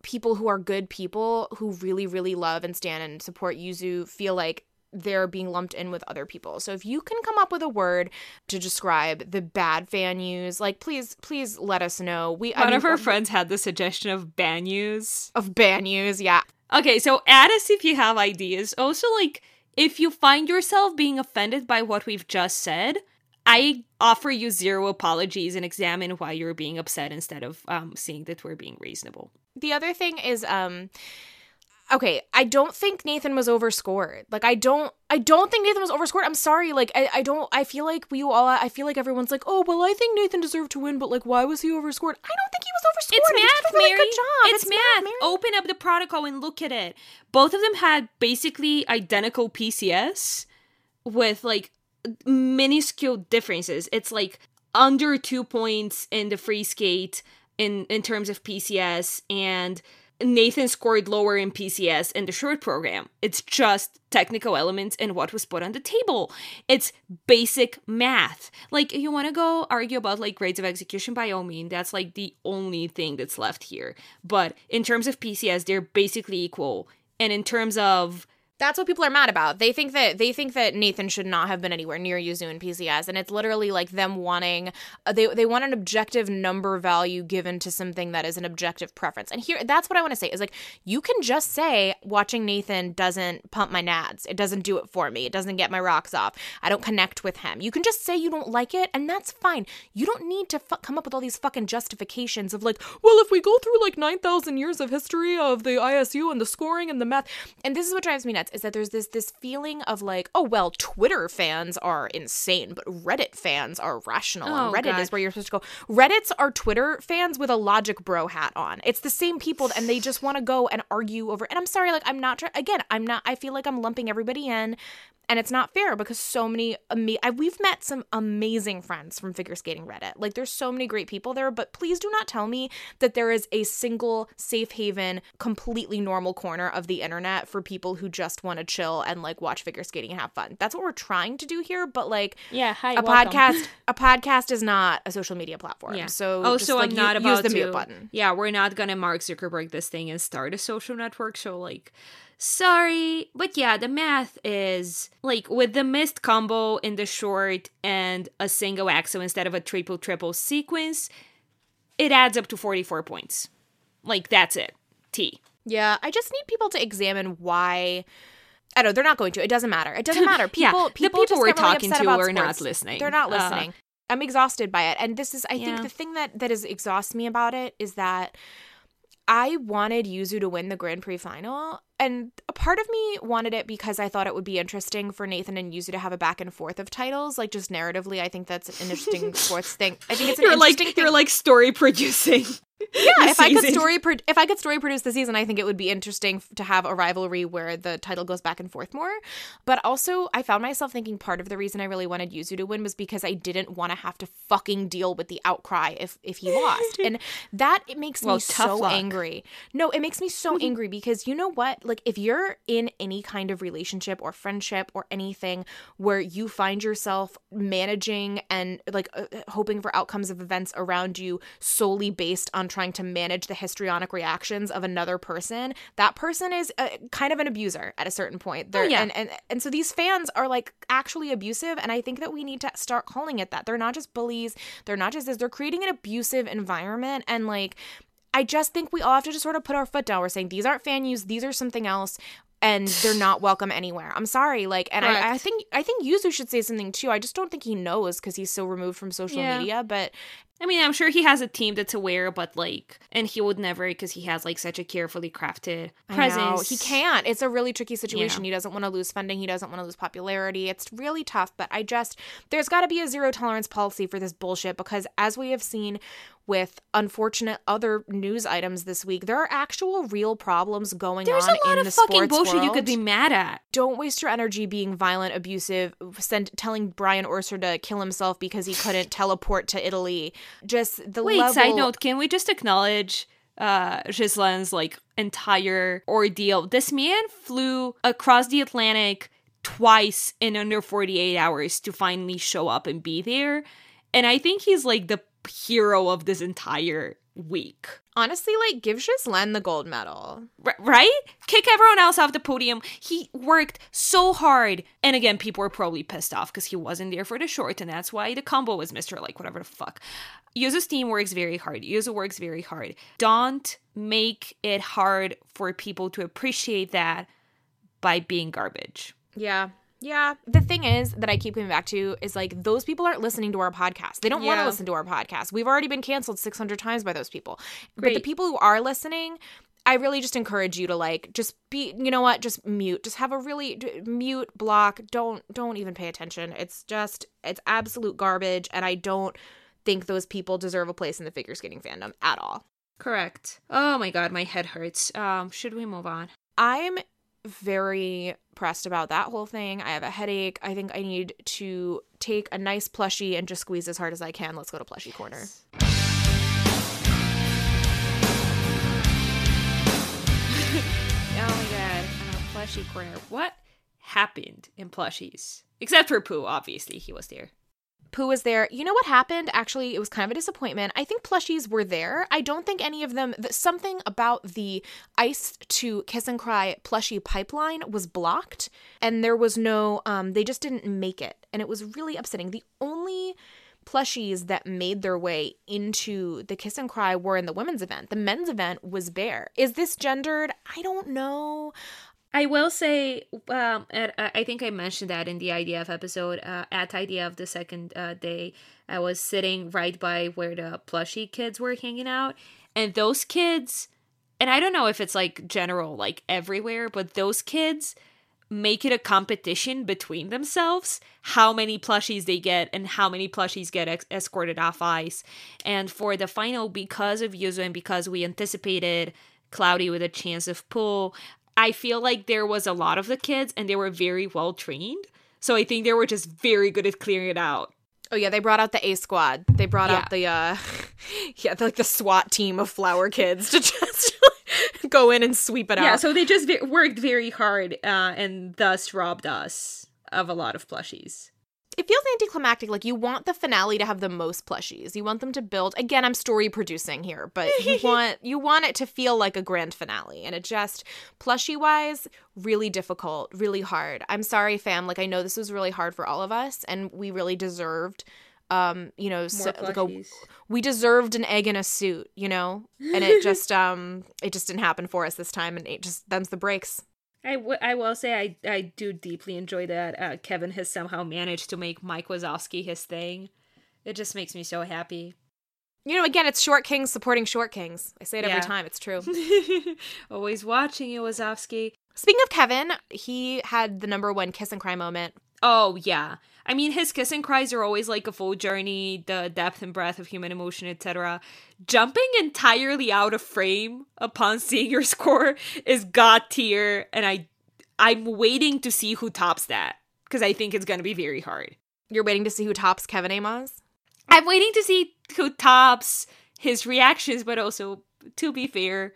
people who are good people who really, really love and stand and support Yuzu feel like they're being lumped in with other people. So if you can come up with a word to describe the bad fan use, like, please, please let us know. We One I mean, of our friends had the suggestion of ban use. Of ban use, yeah. Okay, so add us if you have ideas. Also, like, if you find yourself being offended by what we've just said, I offer you zero apologies and examine why you're being upset instead of um, seeing that we're being reasonable. The other thing is, um, okay, I don't think Nathan was overscored. Like, I don't, I don't think Nathan was overscored. I'm sorry. Like, I, I don't, I feel like we all, I feel like everyone's like, oh, well, I think Nathan deserved to win, but like, why was he overscored? I don't think he was overscored. It's He math, did a really Mary. good job. It's, math. Mary. Open up the protocol and look at it. Both of them had basically identical P C S with like minuscule differences. It's like under two points in the free skate in, in terms of P C S, and Nathan scored lower in P C S in the short program. It's just technical elements and what was put on the table. It's basic math. Like, you want to go argue about like grades of execution, by all means. That's like the only thing that's left here. But in terms of P C S, they're basically equal. And in terms of That's what people are mad about. They think that they think that Nathan should not have been anywhere near Yuzu in P C S, and it's literally like them wanting uh, they they want an objective number value given to something that is an objective preference. And here, that's what I want to say is like, you can just say watching Nathan doesn't pump my nads. It doesn't do it for me. It doesn't get my rocks off. I don't connect with him. You can just say you don't like it, and that's fine. You don't need to fu- come up with all these fucking justifications of like, well, if we go through like nine thousand years of history of the I S U and the scoring and the math, and this is what drives me nuts, is that there's this this feeling of like, oh, well, Twitter fans are insane, but Reddit fans are rational. Oh, and Reddit God. is where you're supposed to go. Reddits are Twitter fans with a Logic Bro hat on. It's the same people, and they just want to go and argue over. And I'm sorry, like, I'm not, try- again, I'm not, I feel like I'm lumping everybody in. And it's not fair because so many, ama- I, we've met some amazing friends from figure skating Reddit. Like, there's so many great people there, but please do not tell me that there is a single safe haven, completely normal corner of the internet for people who just want to chill and like watch figure skating and have fun. That's what we're trying to do here, but like, yeah, hi, a welcome. podcast, a podcast is not a social media platform. Yeah. So, oh, just, so like, I'm not u- about use the to. mute button. Yeah, we're not gonna Mark Zuckerberg this thing and start a social network. So like. Sorry, but yeah, the math is like with the missed combo in the short and a single axel instead of a triple triple sequence, it adds up to forty-four points. Like, that's it. T. Yeah, I just need people to examine why. I don't know, they're not going to. It doesn't matter. It doesn't matter. People, yeah, people, the people just we're get really talking upset to about are not sports. listening. They're not Uh, listening. I'm exhausted by it. And this is, I Yeah. think the thing that, that is exhausts me about it is that I wanted Yuzu to win the Grand Prix final, and a part of me wanted it because I thought it would be interesting for Nathan and Yuzu to have a back and forth of titles, like just narratively. I think that's an interesting sports thing. I think it's an You're like interesting thing. you're like story producing. Yeah, if I could season. story pro- if I could story produce the season, I think it would be interesting f- to have a rivalry where the title goes back and forth more. But also, I found myself thinking part of the reason I really wanted Yuzu to win was because I didn't want to have to fucking deal with the outcry if if he lost, and that it makes Well, me tough so luck. angry. No, it makes me so angry because you know what? Like, if you're in any kind of relationship or friendship or anything where you find yourself managing and like uh, hoping for outcomes of events around you solely based on trying to manage the histrionic reactions of another person, that person is uh, kind of an abuser at a certain point. They're, Oh, yeah. and, and and so these fans are like actually abusive, and I think that we need to start calling it that. They're not just bullies. They're not just this. They're creating an abusive environment, and like, I just think we all have to just sort of put our foot down. We're saying these aren't fan use, these are something else, and they're not welcome anywhere. I'm sorry, like, and I, I think I think Yuzu should say something too. I just don't think he knows because he's so removed from social Yeah. media. But I mean, I'm sure he has a team that's aware, but like, and he would never because he has like such a carefully crafted presence. I know, he can't. It's a really tricky situation. Yeah. He doesn't want to lose funding. He doesn't want to lose popularity. It's really tough. But I just, there's got to be a zero tolerance policy for this bullshit because as we have seen with unfortunate other news items this week, there are actual real problems going There's on a lot in of the fucking sports bullshit world. you could be mad at. Don't waste your energy being violent, abusive, send, telling Brian Orser to kill himself because he couldn't teleport to Italy. Just the Wait, level... side note, can we just acknowledge uh Ghislaine's like entire ordeal? This man flew across the Atlantic twice in under forty-eight hours to finally show up and be there. And I think he's like the hero of this entire week. Honestly, like, give Ghislaine the gold medal. R- right? Kick everyone else off the podium. He worked so hard. And again, people were probably pissed off because he wasn't there for the short, and that's why the combo was Mister Like, whatever the fuck. Yuzu's team works very hard. Yuzu works very hard. Don't make it hard for people to appreciate that by being garbage. Yeah. Yeah. The thing is that I keep coming back to is like those people aren't listening to our podcast. They don't Yeah. want to listen to our podcast. We've already been canceled six hundred times by those people. Great. But the people who are listening, I really just encourage you to like just be, you know what, just mute. Just have a really d- mute block. Don't don't even pay attention. It's just it's absolute garbage, and I don't think those people deserve a place in the figure skating fandom at all. Correct. Oh my god, my head hurts. Um, should we move on? I'm very pressed about that whole thing. I have a headache. I think I need to take a nice plushie and just squeeze as hard as I can. Let's go to plushie corner. Oh my god, uh, plushie corner. What happened in plushies? Except for Pooh, obviously, he was there. Pooh was there. You know what happened? Actually, it was kind of a disappointment. I think plushies were there. I don't think any of them, th- something about the Ice to Kiss and Cry plushie pipeline was blocked, and there was no, um, they just didn't make it, and it was really upsetting. The only plushies that made their way into the Kiss and Cry were in the women's event. The men's event was bare. Is this gendered? I don't know. I will say, um, at, I think I mentioned that in the I D F episode. Uh, at I D F the second uh, day, I was sitting right by where the plushie kids were hanging out. And those kids, and I don't know if it's like general, like everywhere, but those kids make it a competition between themselves how many plushies they get and how many plushies get ex- escorted off ice. And for the final, because of Yuzu and because we anticipated Cloudy with a chance of pull, I feel like there was a lot of the kids and they were very well trained. So I think they were just very good at clearing it out. Oh yeah, they brought out the A squad. They brought Yeah. out the uh yeah, the, like the SWAT team of flower kids to just go in and sweep it out. Yeah, so they just ve- worked very hard uh, and thus robbed us of a lot of plushies. It feels anticlimactic. Like, you want the finale to have the most plushies. You want them to build. Again, I'm story producing here, but you want you want it to feel like a grand finale, and it just plushie wise really difficult, really hard. I'm sorry, fam. Like, I know this was really hard for all of us, and we really deserved, um, you know, so, like a, we deserved an egg in a suit, you know, and it just um it just didn't happen for us this time, and it just them's the breaks. I, w- I will say I, I do deeply enjoy that uh, Kevin has somehow managed to make Mike Wazowski his thing. It just makes me so happy. You know, again, it's short kings supporting short kings. I say it Yeah. every time. It's true. Always watching you, Wazowski. Speaking of Kevin, he had the number one kiss and cry moment. Oh, yeah. I mean, his kiss and cries are always like a full journey, the depth and breadth of human emotion, et cetera. Jumping entirely out of frame upon seeing your score is god tier, and I, I'm waiting to see who tops that, because I think it's going to be very hard. You're waiting to see who tops Kevin Amos? I'm waiting to see who tops his reactions, but also, to be fair,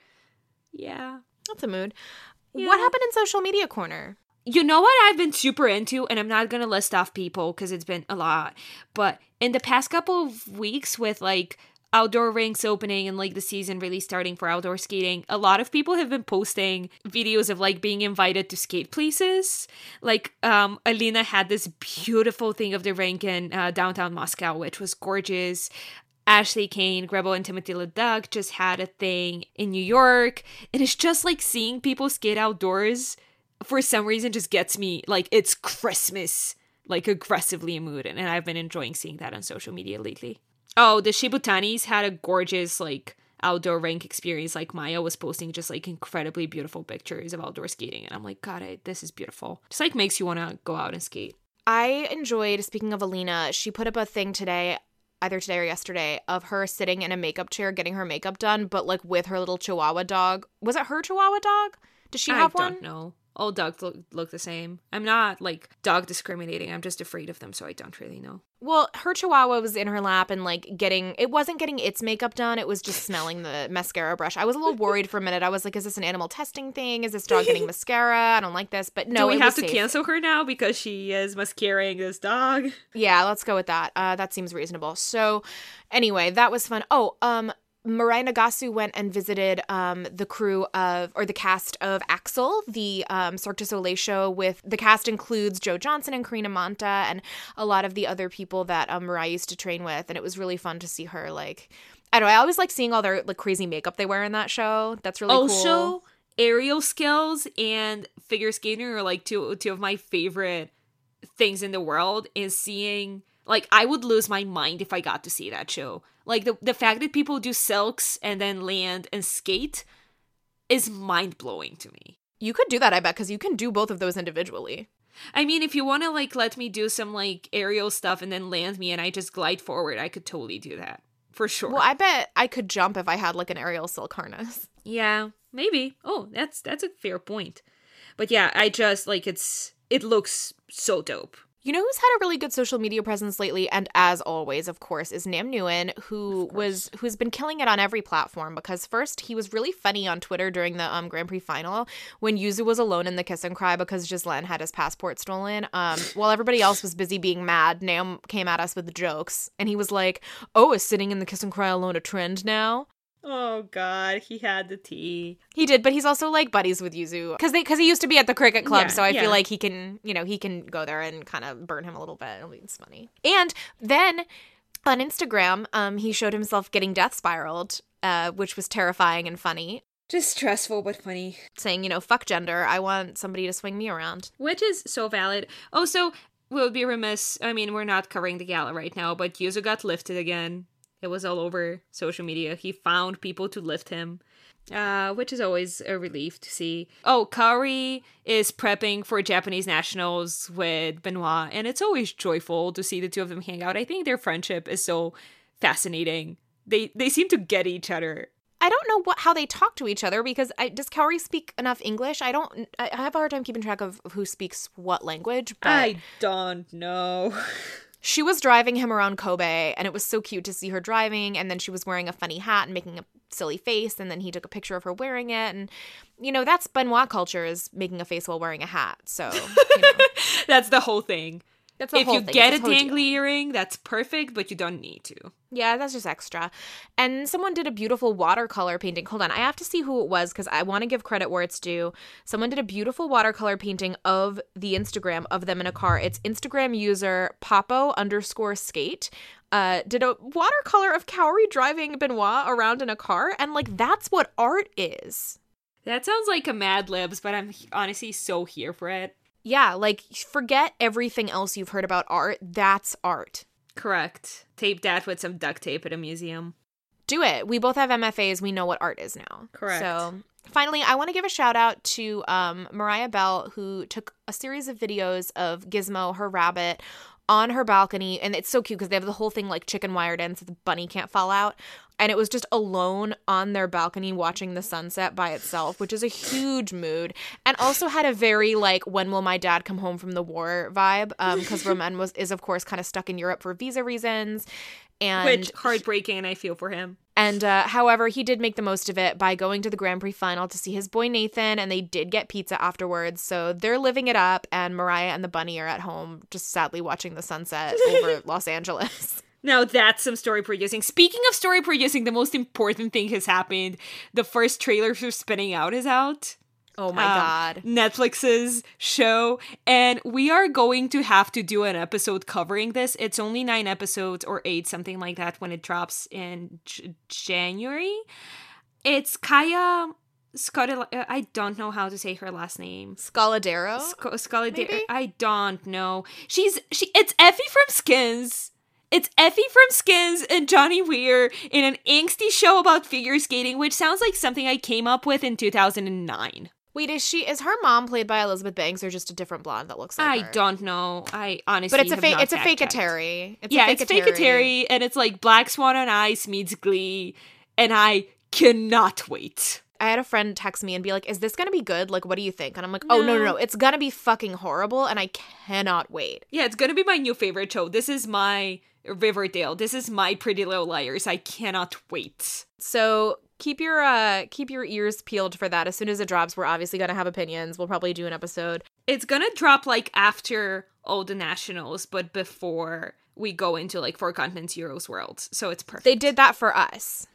yeah. That's a mood. Yeah. What happened in social media corner? You know what I've been super into, and I'm not going to list off people because it's been a lot, but in the past couple of weeks with like outdoor rinks opening and like the season really starting for outdoor skating, a lot of people have been posting videos of like being invited to skate places. Like um, Alina had this beautiful thing of the rink in uh, downtown Moscow, which was gorgeous. Ashley Kane, Grebo, and Timothy Leduc just had a thing in New York, and it's just like seeing people skate outdoors for some reason just gets me, like, it's Christmas, like, aggressively in mood, and I've been enjoying seeing that on social media lately. Oh, the Shibutanis had a gorgeous, like, outdoor rink experience. Like, Maya was posting just, like, incredibly beautiful pictures of outdoor skating, and I'm like, God, I, this is beautiful. Just, like, makes you want to go out and skate. I enjoyed, speaking of Alina, she put up a thing today, either today or yesterday, of her sitting in a makeup chair getting her makeup done, but, like, with her little Chihuahua dog. Was it her Chihuahua dog? Does she have I one? don't know. All dogs look, look the same. I'm not, like, dog discriminating. I'm just afraid of them, so I don't really know. Well, her Chihuahua was in her lap and, like, getting... It wasn't getting its makeup done. It was just smelling the mascara brush. I was a little worried for a minute. I was like, is this an animal testing thing? Is this dog getting mascara? I don't like this. But no, Do we it have was to safe. cancel her now because she is mascaraing this dog? Yeah, let's go with that. Uh, that seems reasonable. So, anyway, that was fun. Oh, um... Mirai Nagasu went and visited um, the crew of, or the cast of Axel, the um, Cirque du Soleil show. With the cast includes Joe Johnson and Karina Manta and a lot of the other people that um, Mirai used to train with. And it was really fun to see her, like, I don't know, I always like seeing all their like crazy makeup they wear in that show. That's really also, cool. Also, aerial skills and figure skating are like two two of my favorite things in the world. Is seeing, like, I would lose my mind if I got to see that show. Like, the the fact that people do silks and then land and skate is mind-blowing to me. You could do that, I bet, because you can do both of those individually. I mean, if you want to, like, let me do some, like, aerial stuff and then land me and I just glide forward, I could totally do that. For sure. Well, I bet I could jump if I had, like, an aerial silk harness. Yeah, maybe. Oh, that's that's a fair point. But yeah, I just, like, it's, it looks so dope. You know who's had a really good social media presence lately, and as always, of course, is Nam Nguyen, who was who's been killing it on every platform. Because first, he was really funny on Twitter during the um, Grand Prix final when Yuzu was alone in the kiss and cry because Ghislaine had his passport stolen. Um, while everybody else was busy being mad, Nam came at us with jokes, and he was like, "Oh, is sitting in the kiss and cry alone a trend now?" Oh God, he had the tea. He did, but he's also like buddies with Yuzu because they because he used to be at the cricket club, Yeah, so I yeah. feel like he can, you know, he can go there and kind of burn him a little bit. It'll be it's funny. And then on Instagram, um, he showed himself getting death spiraled, uh, which was terrifying and funny. Just stressful but funny. Saying, you know, fuck gender, I want somebody to swing me around. Which is so valid. Also, we would be remiss. I mean, we're not covering the gala right now, but Yuzu got lifted again. It was all over social media. He found people to lift him, uh, which is always a relief to see. Oh, Kaori is prepping for Japanese nationals with Benoit, and it's always joyful to see the two of them hang out. I think their friendship is so fascinating. They they seem to get each other. I don't know what how they talk to each other because I, does Kaori speak enough English? I don't. I have a hard time keeping track of who speaks what language. But I don't know. She was driving him around Kobe, and it was so cute to see her driving, and then she was wearing a funny hat and making a silly face, and then he took a picture of her wearing it, and, you know, that's Benoit culture, is making a face while wearing a hat, so, you know. That's the whole thing. That's the if whole you thing. get a It's a whole dangly deal. earring, that's perfect, but you don't need to. Yeah, that's just extra. And someone did a beautiful watercolor painting. Hold on, I have to see who it was because I want to give credit where it's due. Someone did a beautiful watercolor painting of the Instagram of them in a car. It's Instagram user Papo underscore skate. Uh, did a watercolor of Kaori driving Benoit around in a car. And, like, that's what art is. That sounds like a Mad Libs, but I'm honestly so here for it. Yeah, like, forget everything else you've heard about art. That's art. Correct. Tape that with some duct tape at a museum. Do it. We both have M F As. We know what art is now. Correct. So finally, I want to give a shout out to um, Mariah Bell, who took a series of videos of Gizmo, her rabbit, on her balcony. And it's so cute because they have the whole thing like chicken wired in so the bunny can't fall out. And it was just alone on their balcony watching the sunset by itself, which is a huge mood. And also had a very, like, when will my dad come home from the war vibe. Um, because Romain was is, of course, kind of stuck in Europe for visa reasons. And Which, heartbreaking, and I feel for him. And uh, however, he did make the most of it by going to the Grand Prix final to see his boy Nathan, and they did get pizza afterwards. So they're living it up, and Mariah and the bunny are at home just sadly watching the sunset over Los Angeles. Now that's some story producing. Speaking of story producing, the most important thing has happened. The first trailer for Spinning Out is out. Oh my um, God. Netflix's show. And we are going to have to do an episode covering this. It's only nine episodes or eight, something like that, when it drops in J- January. It's Kaya Scott. I don't know how to say her last name. Scaladero? Sc- Scaladero. maybe? I don't know. She's she. It's Effie from Skins. It's Effie from Skins and Johnny Weir in an angsty show about figure skating, which sounds like something I came up with in two thousand nine. Wait, is she is her mom played by Elizabeth Banks or just a different blonde that looks like I her? don't know. I honestly But it's a have fake. not It's a fact-checked. fake-a-terry. It's Yeah, a it's fake-a-terry, and it's like Black Swan on Ice meets Glee, and I cannot wait. I had a friend text me and be like, "Is this gonna be good? Like, what do you think?" And I'm like, "Oh no, no, No. no! It's gonna be fucking horrible, and I cannot wait." Yeah, it's gonna be my new favorite show. This is my Riverdale. This is my Pretty Little Liars. I cannot wait. So keep your uh keep your ears peeled for that. As soon as it drops, we're obviously gonna have opinions. We'll probably do an episode. It's gonna drop like after all the nationals, but before we go into like Four Continents Euros Worlds. So it's perfect. They did that for us.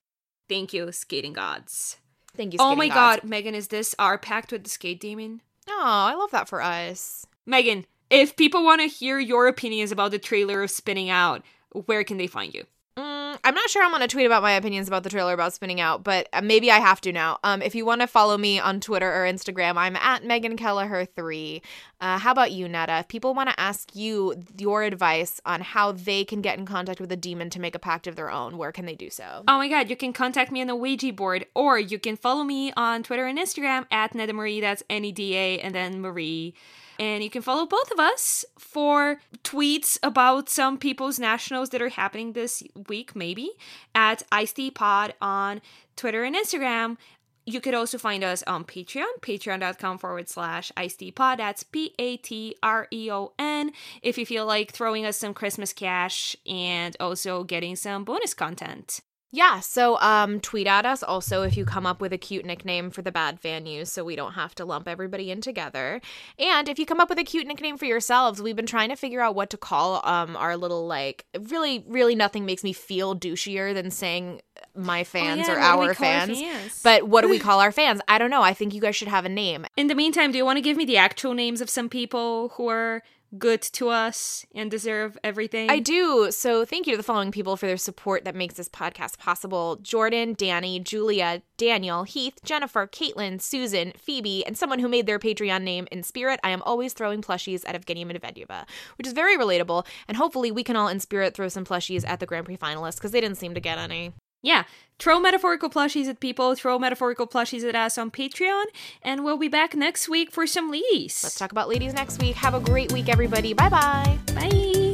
Thank you, skating gods. Thank you, Oh skating my gods. god, Megan, is this our pact with the skate demon? Oh, I love that for us. Megan, if people want to hear your opinions about the trailer of Spinning Out, where can they find you? Mm, I'm not sure I'm going to tweet about my opinions about the trailer about Spinning Out, but maybe I have to now. Um, if you want to follow me on Twitter or Instagram, I'm at Megan Kelleher three. Uh, how about you, Netta? If people want to ask you your advice on how they can get in contact with a demon to make a pact of their own, where can they do so? Oh my god, you can contact me on the Ouija board, or you can follow me on Twitter and Instagram at Neda Marie, that's N E D A, and then Marie. And you can follow both of us for tweets about some people's nationals that are happening this week, maybe, at IceTeaPod on Twitter and Instagram. You could also find us on Patreon, patreon.com forward slash IceTeaPod. That's P A T R E O N. If you feel like throwing us some Christmas cash and also getting some bonus content. Yeah, so um, tweet at us also if you come up with a cute nickname for the bad fan use so we don't have to lump everybody in together. And if you come up with a cute nickname for yourselves, we've been trying to figure out what to call um our little, like, really, really nothing makes me feel douchier than saying my fans oh, yeah, or our fans. fans. But what do we call our fans? I don't know. I think you guys should have a name. In the meantime, do you want to give me the actual names of some people who are good to us and deserve everything? I do. So thank you to the following people for their support that makes this podcast possible: Jordan, Danny, Julia, Daniel, Heath, Jennifer, Caitlin, Susan, Phoebe, and someone who made their Patreon name in spirit. I am always throwing plushies at Evgenia Medvedeva, which is very relatable, and hopefully we can all in spirit throw some plushies at the Grand Prix finalists because they didn't seem to get any. Yeah, throw metaphorical plushies at people, throw metaphorical plushies at us on Patreon, and we'll be back next week for some ladies. Let's talk about ladies next week. Have a great week, everybody. Bye-bye. Bye.